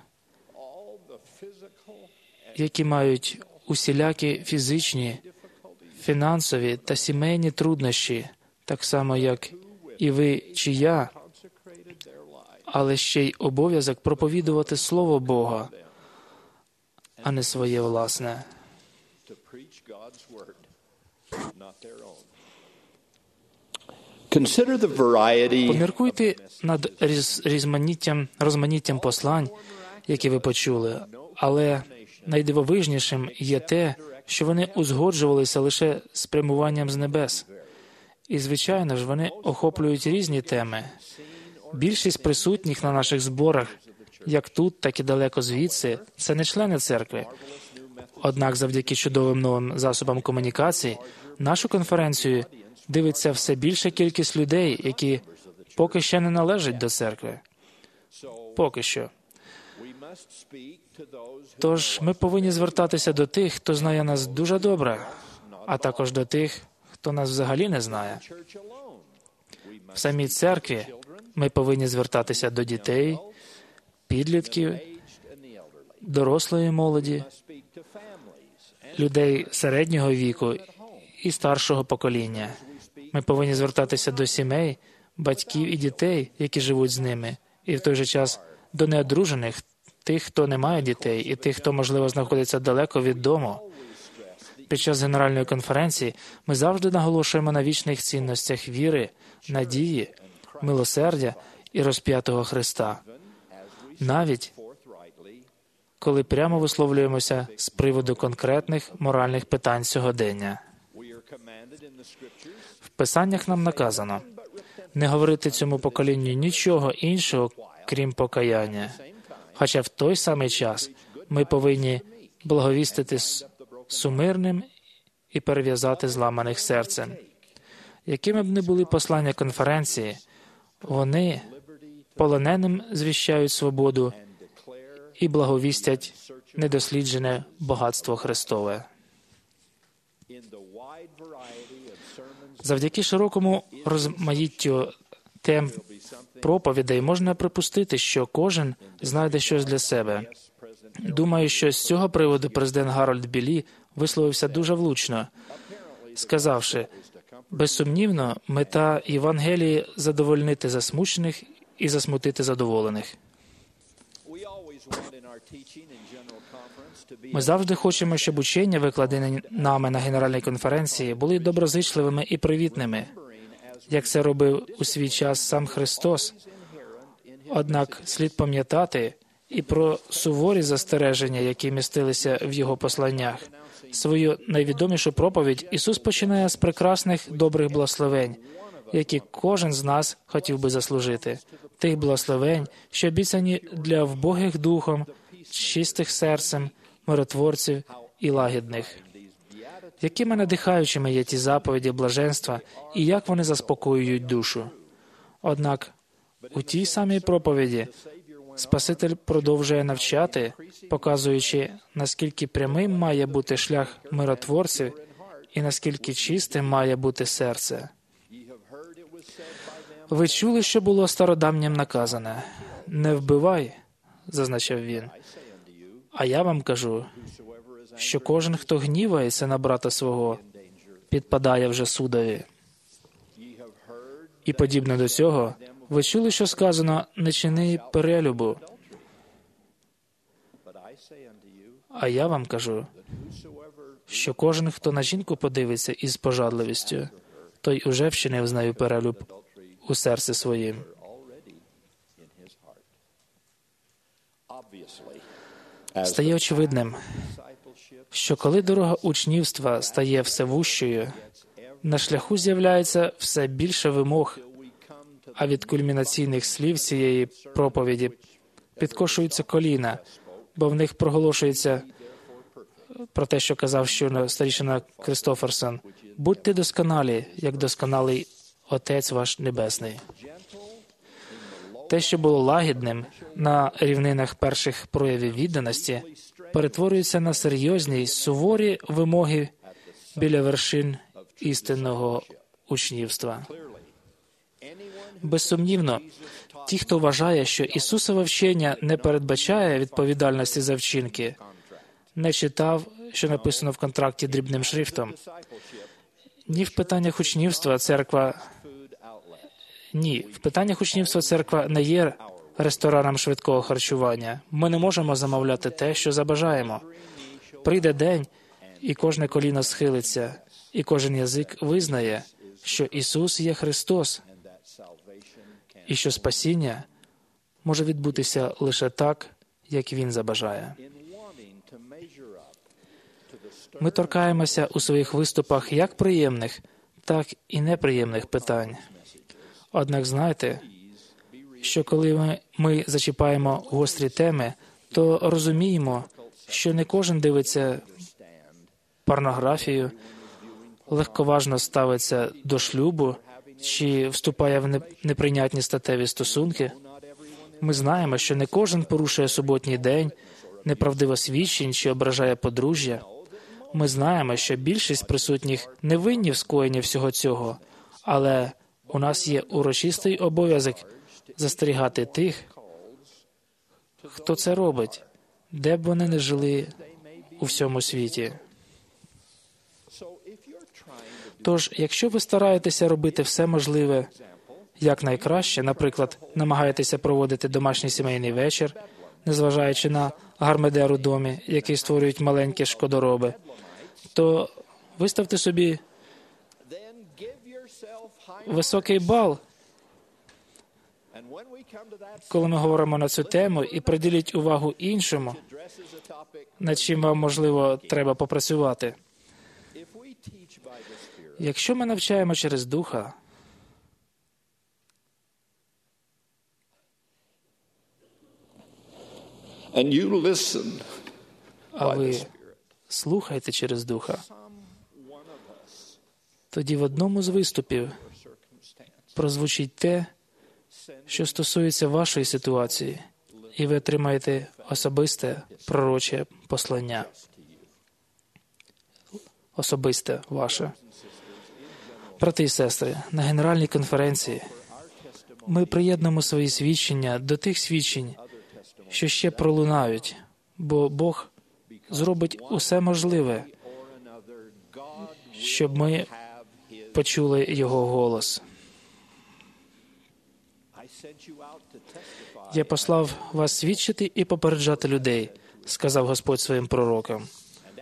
які мають усілякі фізичні, фінансові та сімейні труднощі, так само, як і ви чи я, але ще й обов'язок проповідувати Слово Бога, а не своє власне. Поміркуйте над розманіттям послань, які ви почули, але найдивовижнішим є те, що вони узгоджувалися лише спрямуванням з небес. І, звичайно ж, вони охоплюють різні теми. Більшість присутніх на наших зборах, як тут, так і далеко звідси, це не члени церкви. Однак завдяки чудовим новим засобам комунікації нашу конференцію дивиться все більша кількість людей, які поки ще не належать до церкви. Поки що. Тож ми повинні звертатися до тих, хто знає нас дуже добре, а також до тих, хто нас взагалі не знає. В самій церкві ми повинні звертатися до дітей, підлітків, дорослої молоді, людей середнього віку і старшого покоління. Ми повинні звертатися до сімей, батьків і дітей, які живуть з ними, і в той же час до неодружених, тих, хто не має дітей, і тих, хто, можливо, знаходиться далеко від дому. Під час Генеральної конференції ми завжди наголошуємо на вічних цінностях віри, надії, милосердя і розп'ятого Христа. Навіть коли прямо висловлюємося з приводу конкретних моральних питань сьогодення. В Писаннях нам наказано не говорити цьому поколінню нічого іншого, крім покаяння. Хоча в той самий час ми повинні благовістити сумирним і перев'язати зламаних серцем. Якими б не були послання конференції, вони полоненим звіщають свободу і благовістять недосліджене багатство Христове. Завдяки широкому розмаїттю тем проповідей можна припустити, що кожен знайде щось для себе. Думаю, що з цього приводу президент Гарольд Білі висловився дуже влучно, сказавши, безсумнівно, мета Євангелії – задовольнити засмучених і засмутити задоволених. Ми завжди хочемо, щоб учення, викладені нами на Генеральній конференції, були доброзичливими і привітними, як це робив у свій час сам Христос. Однак слід пам'ятати і про суворі застереження, які містилися в Його посланнях. Свою найвідомішу проповідь Ісус починає з прекрасних добрих благословень, які кожен з нас хотів би заслужити. Тих благословень, що обіцяні для вбогих духом, чистих серцем, миротворців і лагідних. Якими надихаючими є ті заповіді блаженства і як вони заспокоюють душу. Однак у тій самій проповіді Спаситель продовжує навчати, показуючи, наскільки прямим має бути шлях миротворців і наскільки чистим має бути серце. Ви чули, що було стародавнім наказане? «Не вбивай», зазначав він. А я вам кажу, що кожен, хто гнівається на брата свого, підпадає вже судові. І подібно до цього, ви чули, що сказано «не чини перелюбу». А я вам кажу, що кожен, хто на жінку подивиться із пожадливістю, той уже вчинив з нею перелюб у серці своїм. Стає очевидним, що коли дорога учнівства стає все вужчою, на шляху з'являється все більше вимог, а від кульмінаційних слів цієї проповіді підкошуються коліна, бо в них проголошується про те, що казав щойно старішина Крістоферсон: «Будьте досконалі, як досконалий Отець ваш Небесний». Те, що було лагідним на рівнинах перших проявів відданості, перетворюється на серйозні й суворі вимоги біля вершин істинного учнівства. Безсумнівно, ті, хто вважає, що Ісусове вчення не передбачає відповідальності за вчинки, не читав, що написано в контракті дрібним шрифтом. Ні в питаннях учнівства церква не є рестораном швидкого харчування. Ми не можемо замовляти те, що забажаємо. Прийде день, і кожне коліно схилиться, і кожен язик визнає, що Ісус є Христос, і що спасіння може відбутися лише так, як Він забажає. Ми торкаємося у своїх виступах як приємних, так і неприємних питань. Однак знайте, що коли ми зачіпаємо гострі теми, то розуміємо, що не кожен дивиться порнографію, легковажно ставиться до шлюбу чи вступає в неприйнятні статеві стосунки. Ми знаємо, що не кожен порушує суботній день, неправдиво свідчень чи ображає подружжя. Ми знаємо, що більшість присутніх не винні в скоєнні всього цього, але у нас є урочистий обов'язок застерігати тих, хто це робить, де б вони не жили у всьому світі. Тож, якщо ви стараєтеся робити все можливе якнайкраще, наприклад, намагаєтеся проводити домашній сімейний вечір, незважаючи на гармидер у домі, який створюють маленькі шкодороби, то виставте собі високий бал, коли ми говоримо на цю тему, і приділіть увагу іншому, над чим вам, можливо, треба попрацювати. Якщо ми навчаємо через Духа, а ви слухаєте через Духа, тоді в одному з виступів прозвучить те, що стосується вашої ситуації, і ви отримаєте особисте пророче послання. Особисте ваше. Брати і сестри, на Генеральній конференції ми приєднуємо свої свідчення до тих свідчень, що ще пролунають, бо Бог зробить усе можливе, щоб ми почули Його голос. «Я послав вас свідчити і попереджати людей», – сказав Господь своїм пророкам.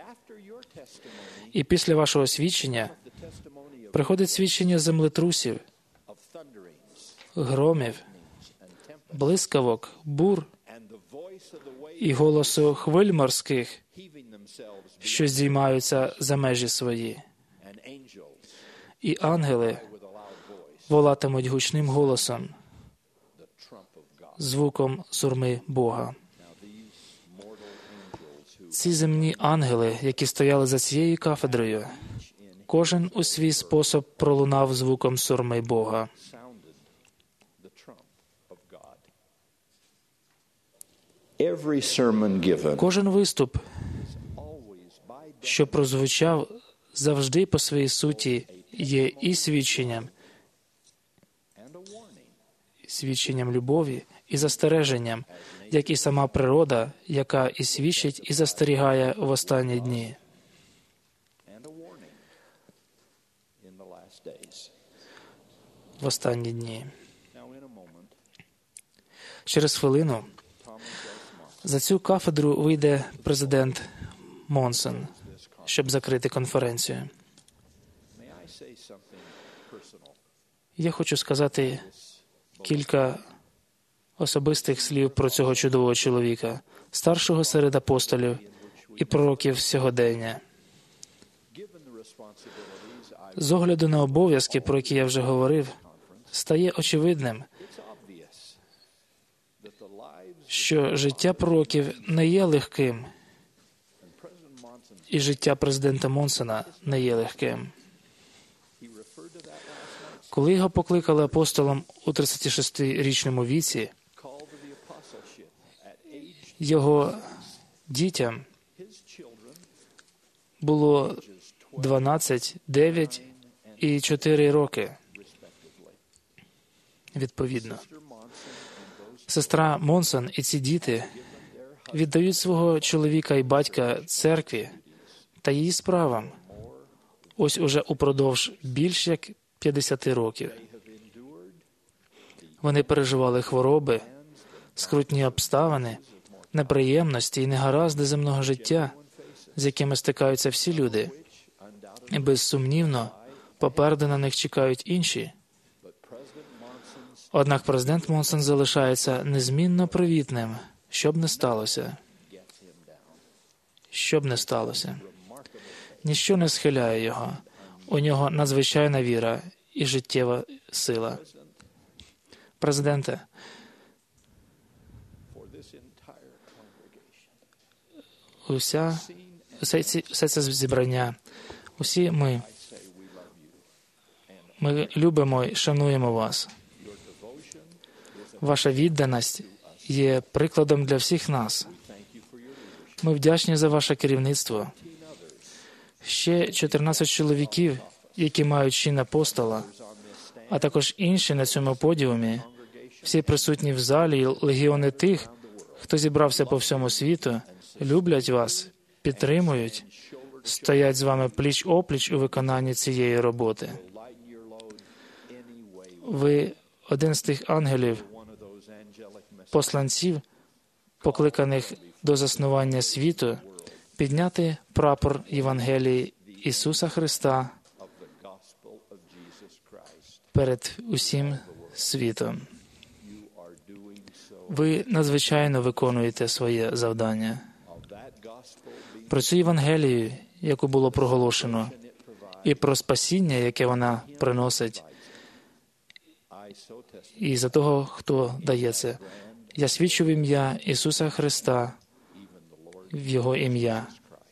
І після вашого свідчення приходить свідчення землетрусів, громів, блискавок, бур і голосу хвиль морських, що здіймаються за межі свої. І ангели волатимуть гучним голосом, звуком сурми Бога. Ці земні ангели, які стояли за цією кафедрою, кожен у свій спосіб пролунав звуком сурми Бога. Every sermon given Кожен виступ, що прозвучав, завжди по своїй суті є і свідченням любові, і застереженням, як і сама природа, яка і свідчить, і застерігає в останні дні. В останні дні. Через хвилину за цю кафедру вийде президент Монсон, щоб закрити конференцію. Я хочу сказати кілька особистих слів про цього чудового чоловіка, старшого серед апостолів і пророків сьогодення. З огляду на обов'язки, про які я вже говорив, стає очевидним, що життя пророків не є легким, і життя президента Монсона не є легким. Коли його покликали апостолом у 36-річному віці, його дітям було 12, 9 і 4 роки, відповідно. Сестра Монсон і ці діти віддають свого чоловіка і батька церкві та її справам ось уже упродовж більш як 50 років. Вони переживали хвороби, скрутні обставини, неприємності і негаразди земного життя, з якими стикаються всі люди. І безсумнівно, попереду на них чекають інші. Однак президент Монсон залишається незмінно привітним, що б не сталося. Що б не сталося. Ніщо не схиляє його. У нього надзвичайна віра і життєва сила. Президенте, все це зібрання, усі ми любимо і шануємо вас. Ваша відданість є прикладом для всіх нас. Ми вдячні за ваше керівництво. Ще 14 чоловіків, які мають чин апостола, а також інші на цьому подіумі, всі присутні в залі, легіони тих, хто зібрався по всьому світу, люблять вас, підтримують, стоять з вами пліч-опліч у виконанні цієї роботи. Ви один з тих ангелів, посланців, покликаних до заснування світу, підняти прапор Євангелії Ісуса Христа перед усім світом. Ви надзвичайно виконуєте своє завдання. Про цю Євангелію, яку було проголошено, і про спасіння, яке вона приносить, і за того, хто дає це. Я свідчу в ім'я Ісуса Христа, в Його ім'я.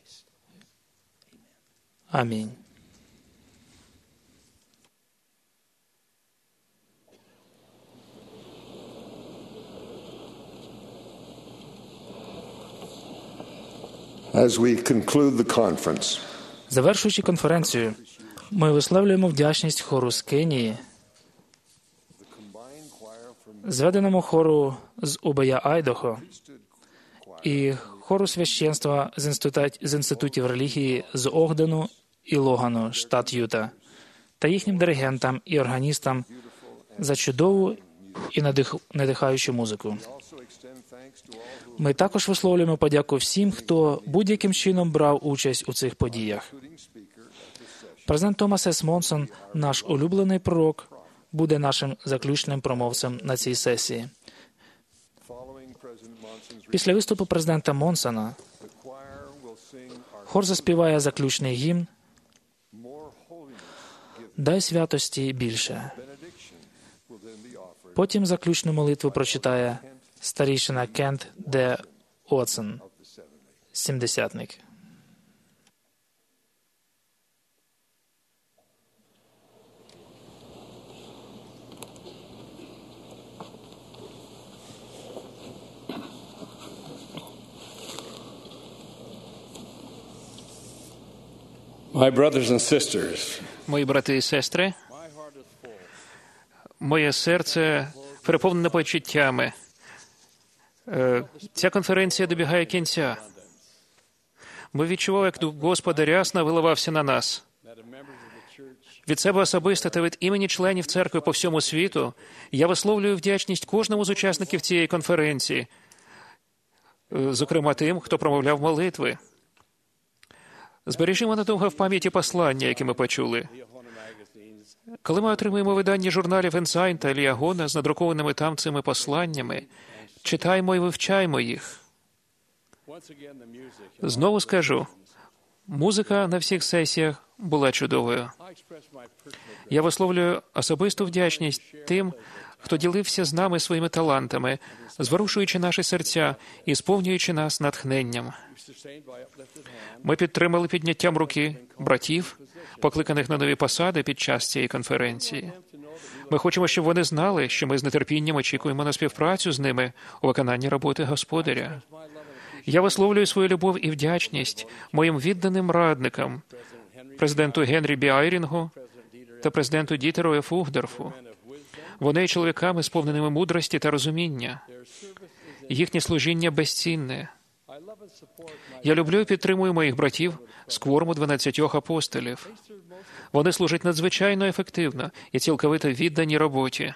Амінь. As we conclude the conference, завершуючи конференцію, ми висловлюємо вдячність хору з Кенії, зведеному хору з Убая, Айдахо, і хору священства з інститутів релігії з Огдену і Логану, штат Юта, та їхнім диригентам і органістам за чудову і надихаючу музику. Ми також висловлюємо подяку всім, хто будь-яким чином брав участь у цих подіях. Президент Томас С. Монсон, наш улюблений пророк, буде нашим заключним промовцем на цій сесії. Після виступу президента Монсона хор заспіває заключний гімн «Дай святості більше». Потім заключну молитву прочитає старійшина Кент Д. Отсон, сімдесятник. My brothers and sisters, Мої брати і сестри, моє серце переповнене почуттями. Ця конференція добігає кінця. Ми відчували, як Дух Господа рясно виливався на нас. Від себе особисто та від імені членів церкви по всьому світу я висловлюю вдячність кожному з учасників цієї конференції, зокрема тим, хто промовляв молитви. Збережімо надовго в пам'яті послання, які ми почули. Коли ми отримуємо видання журналів «Енсайн» та «Ліагона» з надрукованими там цими посланнями, читаймо і вивчаймо їх. Знову скажу, музика на всіх сесіях була чудовою. Я висловлюю особисту вдячність тим, хто ділився з нами своїми талантами, зворушуючи наші серця і сповнюючи нас натхненням. Ми підтримали підняттям руки братів, покликаних на нові посади під час цієї конференції. Ми хочемо, щоб вони знали, що ми з нетерпінням очікуємо на співпрацю з ними у виконанні роботи Господаря. Я висловлюю свою любов і вдячність моїм відданим радникам, президенту Генрі Бі Айрінгу та президенту Дітеру Ф. Ухдорфу. Вони є чоловіками, сповненими мудрості та розуміння. Їхнє служіння безцінне. Я люблю і підтримую моїх братів з кворуму 12 апостолів. Вони служать надзвичайно ефективно і цілковито віддані роботі.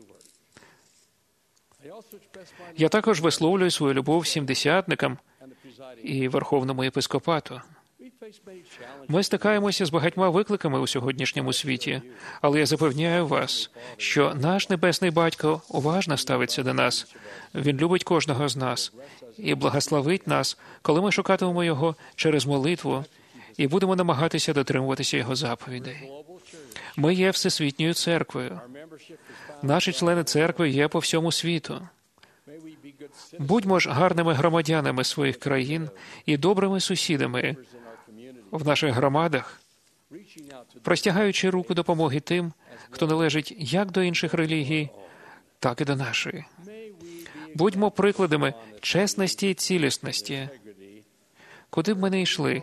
Я також висловлюю свою любов всім десятникам і Верховному єпископату. Ми стикаємося з багатьма викликами у сьогоднішньому світі, але я запевняю вас, що наш Небесний Батько уважно ставиться до нас. Він любить кожного з нас і благословить нас, коли ми шукатимемо Його через молитву і будемо намагатися дотримуватися Його заповідей. Ми є Всесвітньою церквою. Наші члени церкви є по всьому світу. Будьмо ж гарними громадянами своїх країн і добрими сусідами в наших громадах, простягаючи руку допомоги тим, хто належить як до інших релігій, так і до нашої. Будьмо прикладами чесності і цілісності, куди б ми не йшли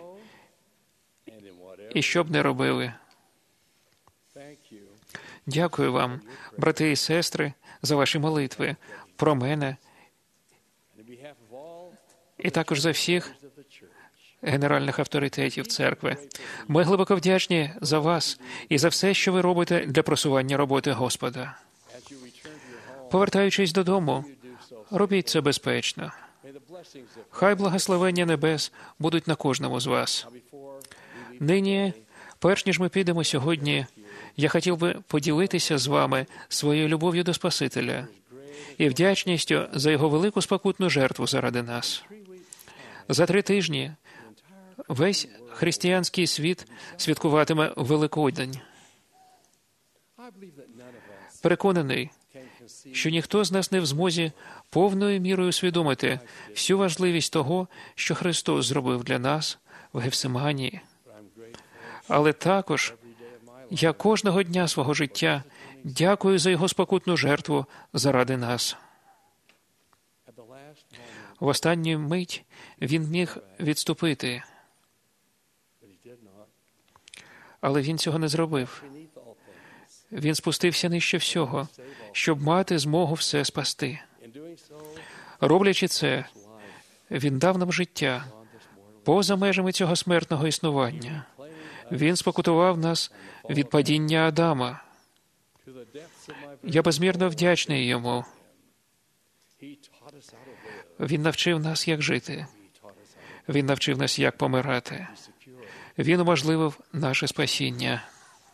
і що б не робили. Дякую вам, брати і сестри, за ваші молитви про мене і також за всіх генеральних авторитетів церкви. Ми глибоко вдячні за вас і за все, що ви робите для просування роботи Господа. Повертаючись додому, робіть це безпечно. Хай благословення небес будуть на кожному з вас. Нині, перш ніж ми підемо сьогодні, я хотів би поділитися з вами своєю любов'ю до Спасителя і вдячністю за Його велику спокутну жертву заради нас. За 3 тижні весь християнський світ святкуватиме Великодень. Переконаний, що ніхто з нас не в змозі повною мірою усвідомити всю важливість того, що Христос зробив для нас в Гефсиманії. Але також я кожного дня свого життя дякую за Його спокутну жертву заради нас. В останню мить Він міг відступити, але Він цього не зробив. Він спустився нижче всього, щоб мати змогу все спасти. Роблячи це, Він дав нам життя поза межами цього смертного існування. Він спокутував нас від падіння Адама. Я безмірно вдячний Йому. Він навчив нас, як жити. Він навчив нас, як помирати. Він уможливив наше спасіння.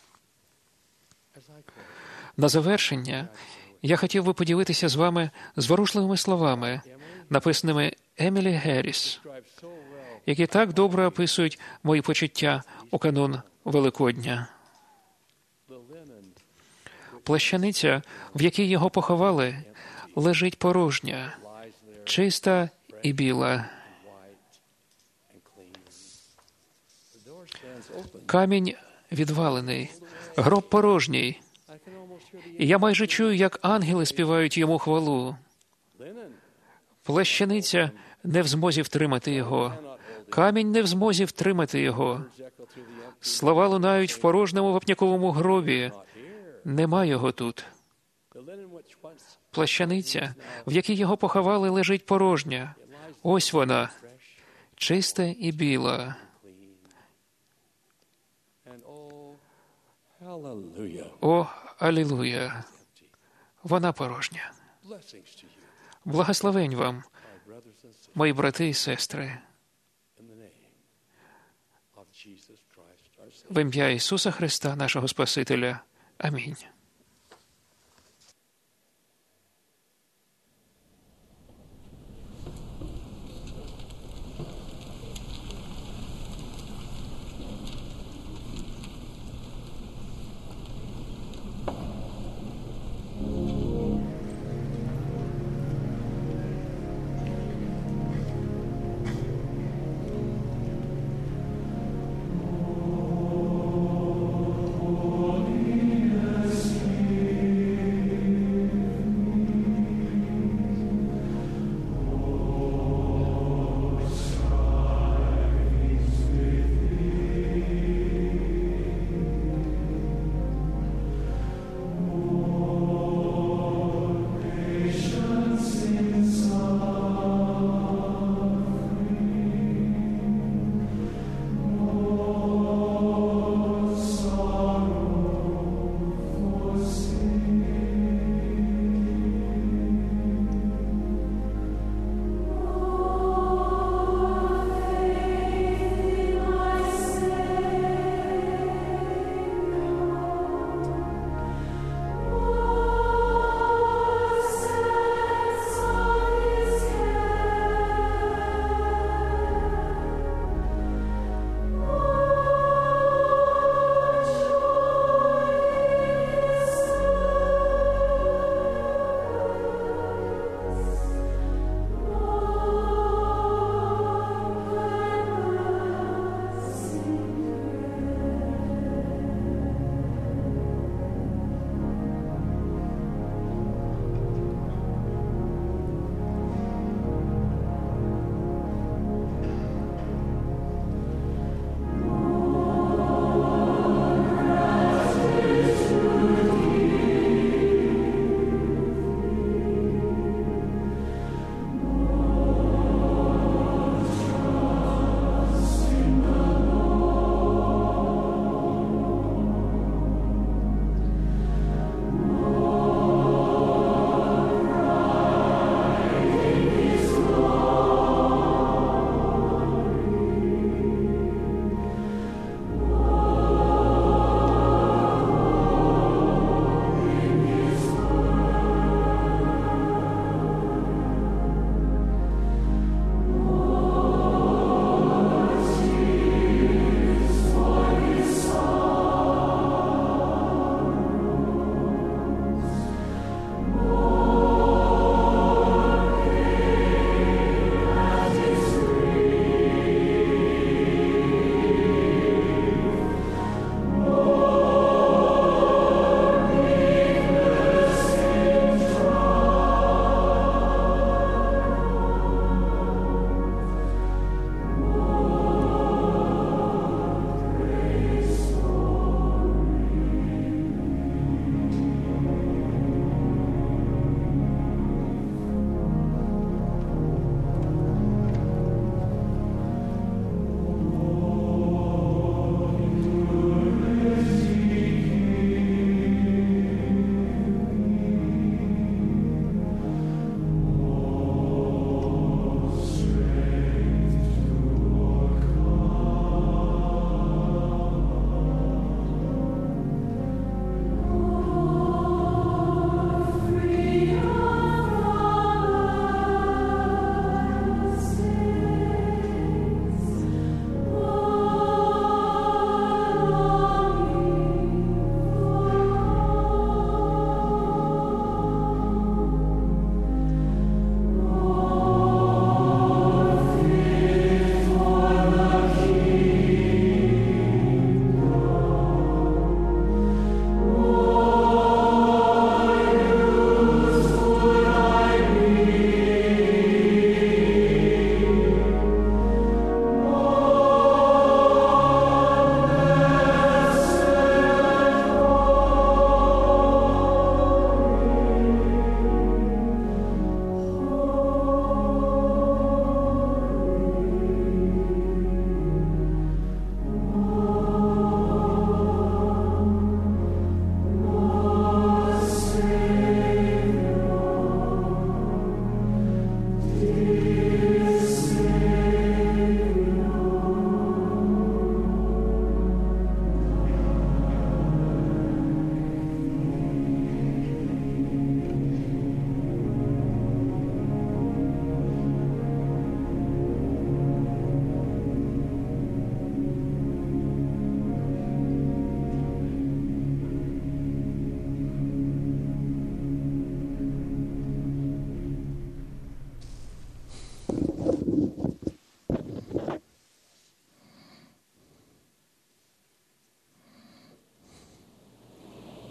На завершення я хотів би поділитися з вами зворушливими словами, написаними Емілі Герріс, які так добре описують мої почуття у канун Великодня. Плащаниця, в якій його поховали, лежить порожня, чиста і біла. Камінь відвалений, гроб порожній. І я майже чую, як ангели співають йому хвалу. Плащаниця не в змозі втримати його. Камінь не в змозі втримати його. Слова лунають в порожньому вапняковому гробі. Нема його тут. Плащаниця, в якій його поховали, лежить порожня. Ось вона, чиста і біла. О, алілуя! Вона порожня. Благословень вам, мої брати і сестри. В ім'я Ісуса Христа, нашого Спасителя. Амінь.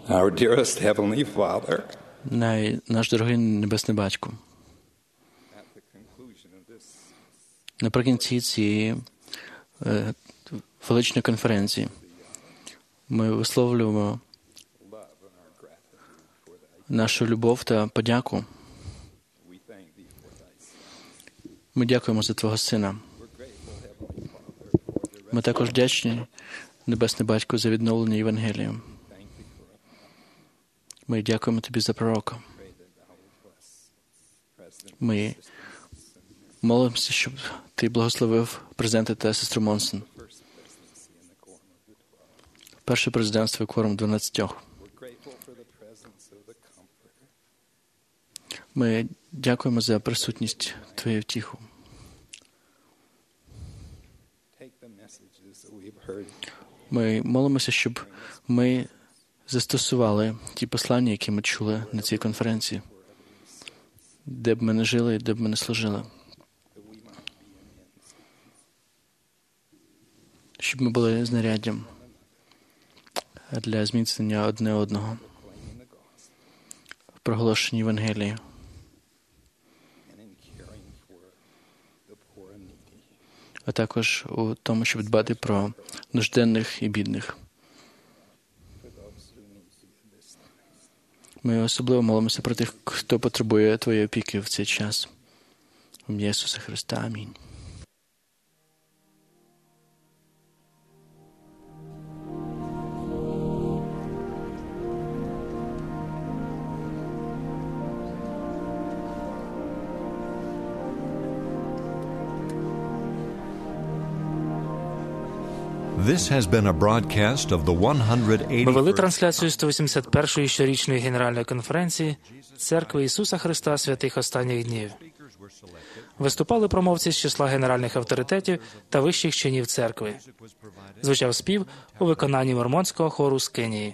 Our dearest Heavenly Father, Наш дорогий Небесний Батько, наприкінці цієї величної конференції ми висловлюємо нашу любов та подяку. Ми дякуємо за Твого Сина. Ми також вдячні, Небесний Батько, за відновлення Євангелія. Ми дякуємо Тобі за пророка. Ми молимося, щоб Ти благословив президента та сестру Монсон. Перше президентство кворум 12. Ми дякуємо за присутність Твоєї втіху. Ми молимося, щоб ми застосували ті послання, які ми чули на цій конференції, де б ми не жили і де б ми не служили. Щоб ми були знаряддям для зміцнення одне одного в проголошенні Євангелії, а також у тому, щоб дбати про нужденних і бідних. Ми особливо молимося про тих, хто потребує Твоєї опіки в цей час. В ім'я Ісуса Христа. Амінь. This has been a broadcast of the 181st. Ми вели трансляцію 181-ї щорічної Генеральної конференції Церкви Ісуса Христа Святих Останніх Днів. Виступали промовці з числа генеральних авторитетів та вищих чинів церкви. Звучав спів у виконанні мормонського хору з Кенії.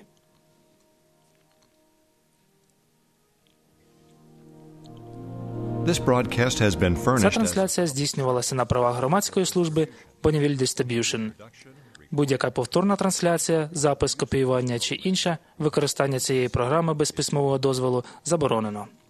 This broadcast has been Ця furnished трансляція здійснювалася на правах громадської служби Bonneville Distribution. Будь-яка повторна трансляція, запис, копіювання чи інше використання цієї програми без письмового дозволу заборонено.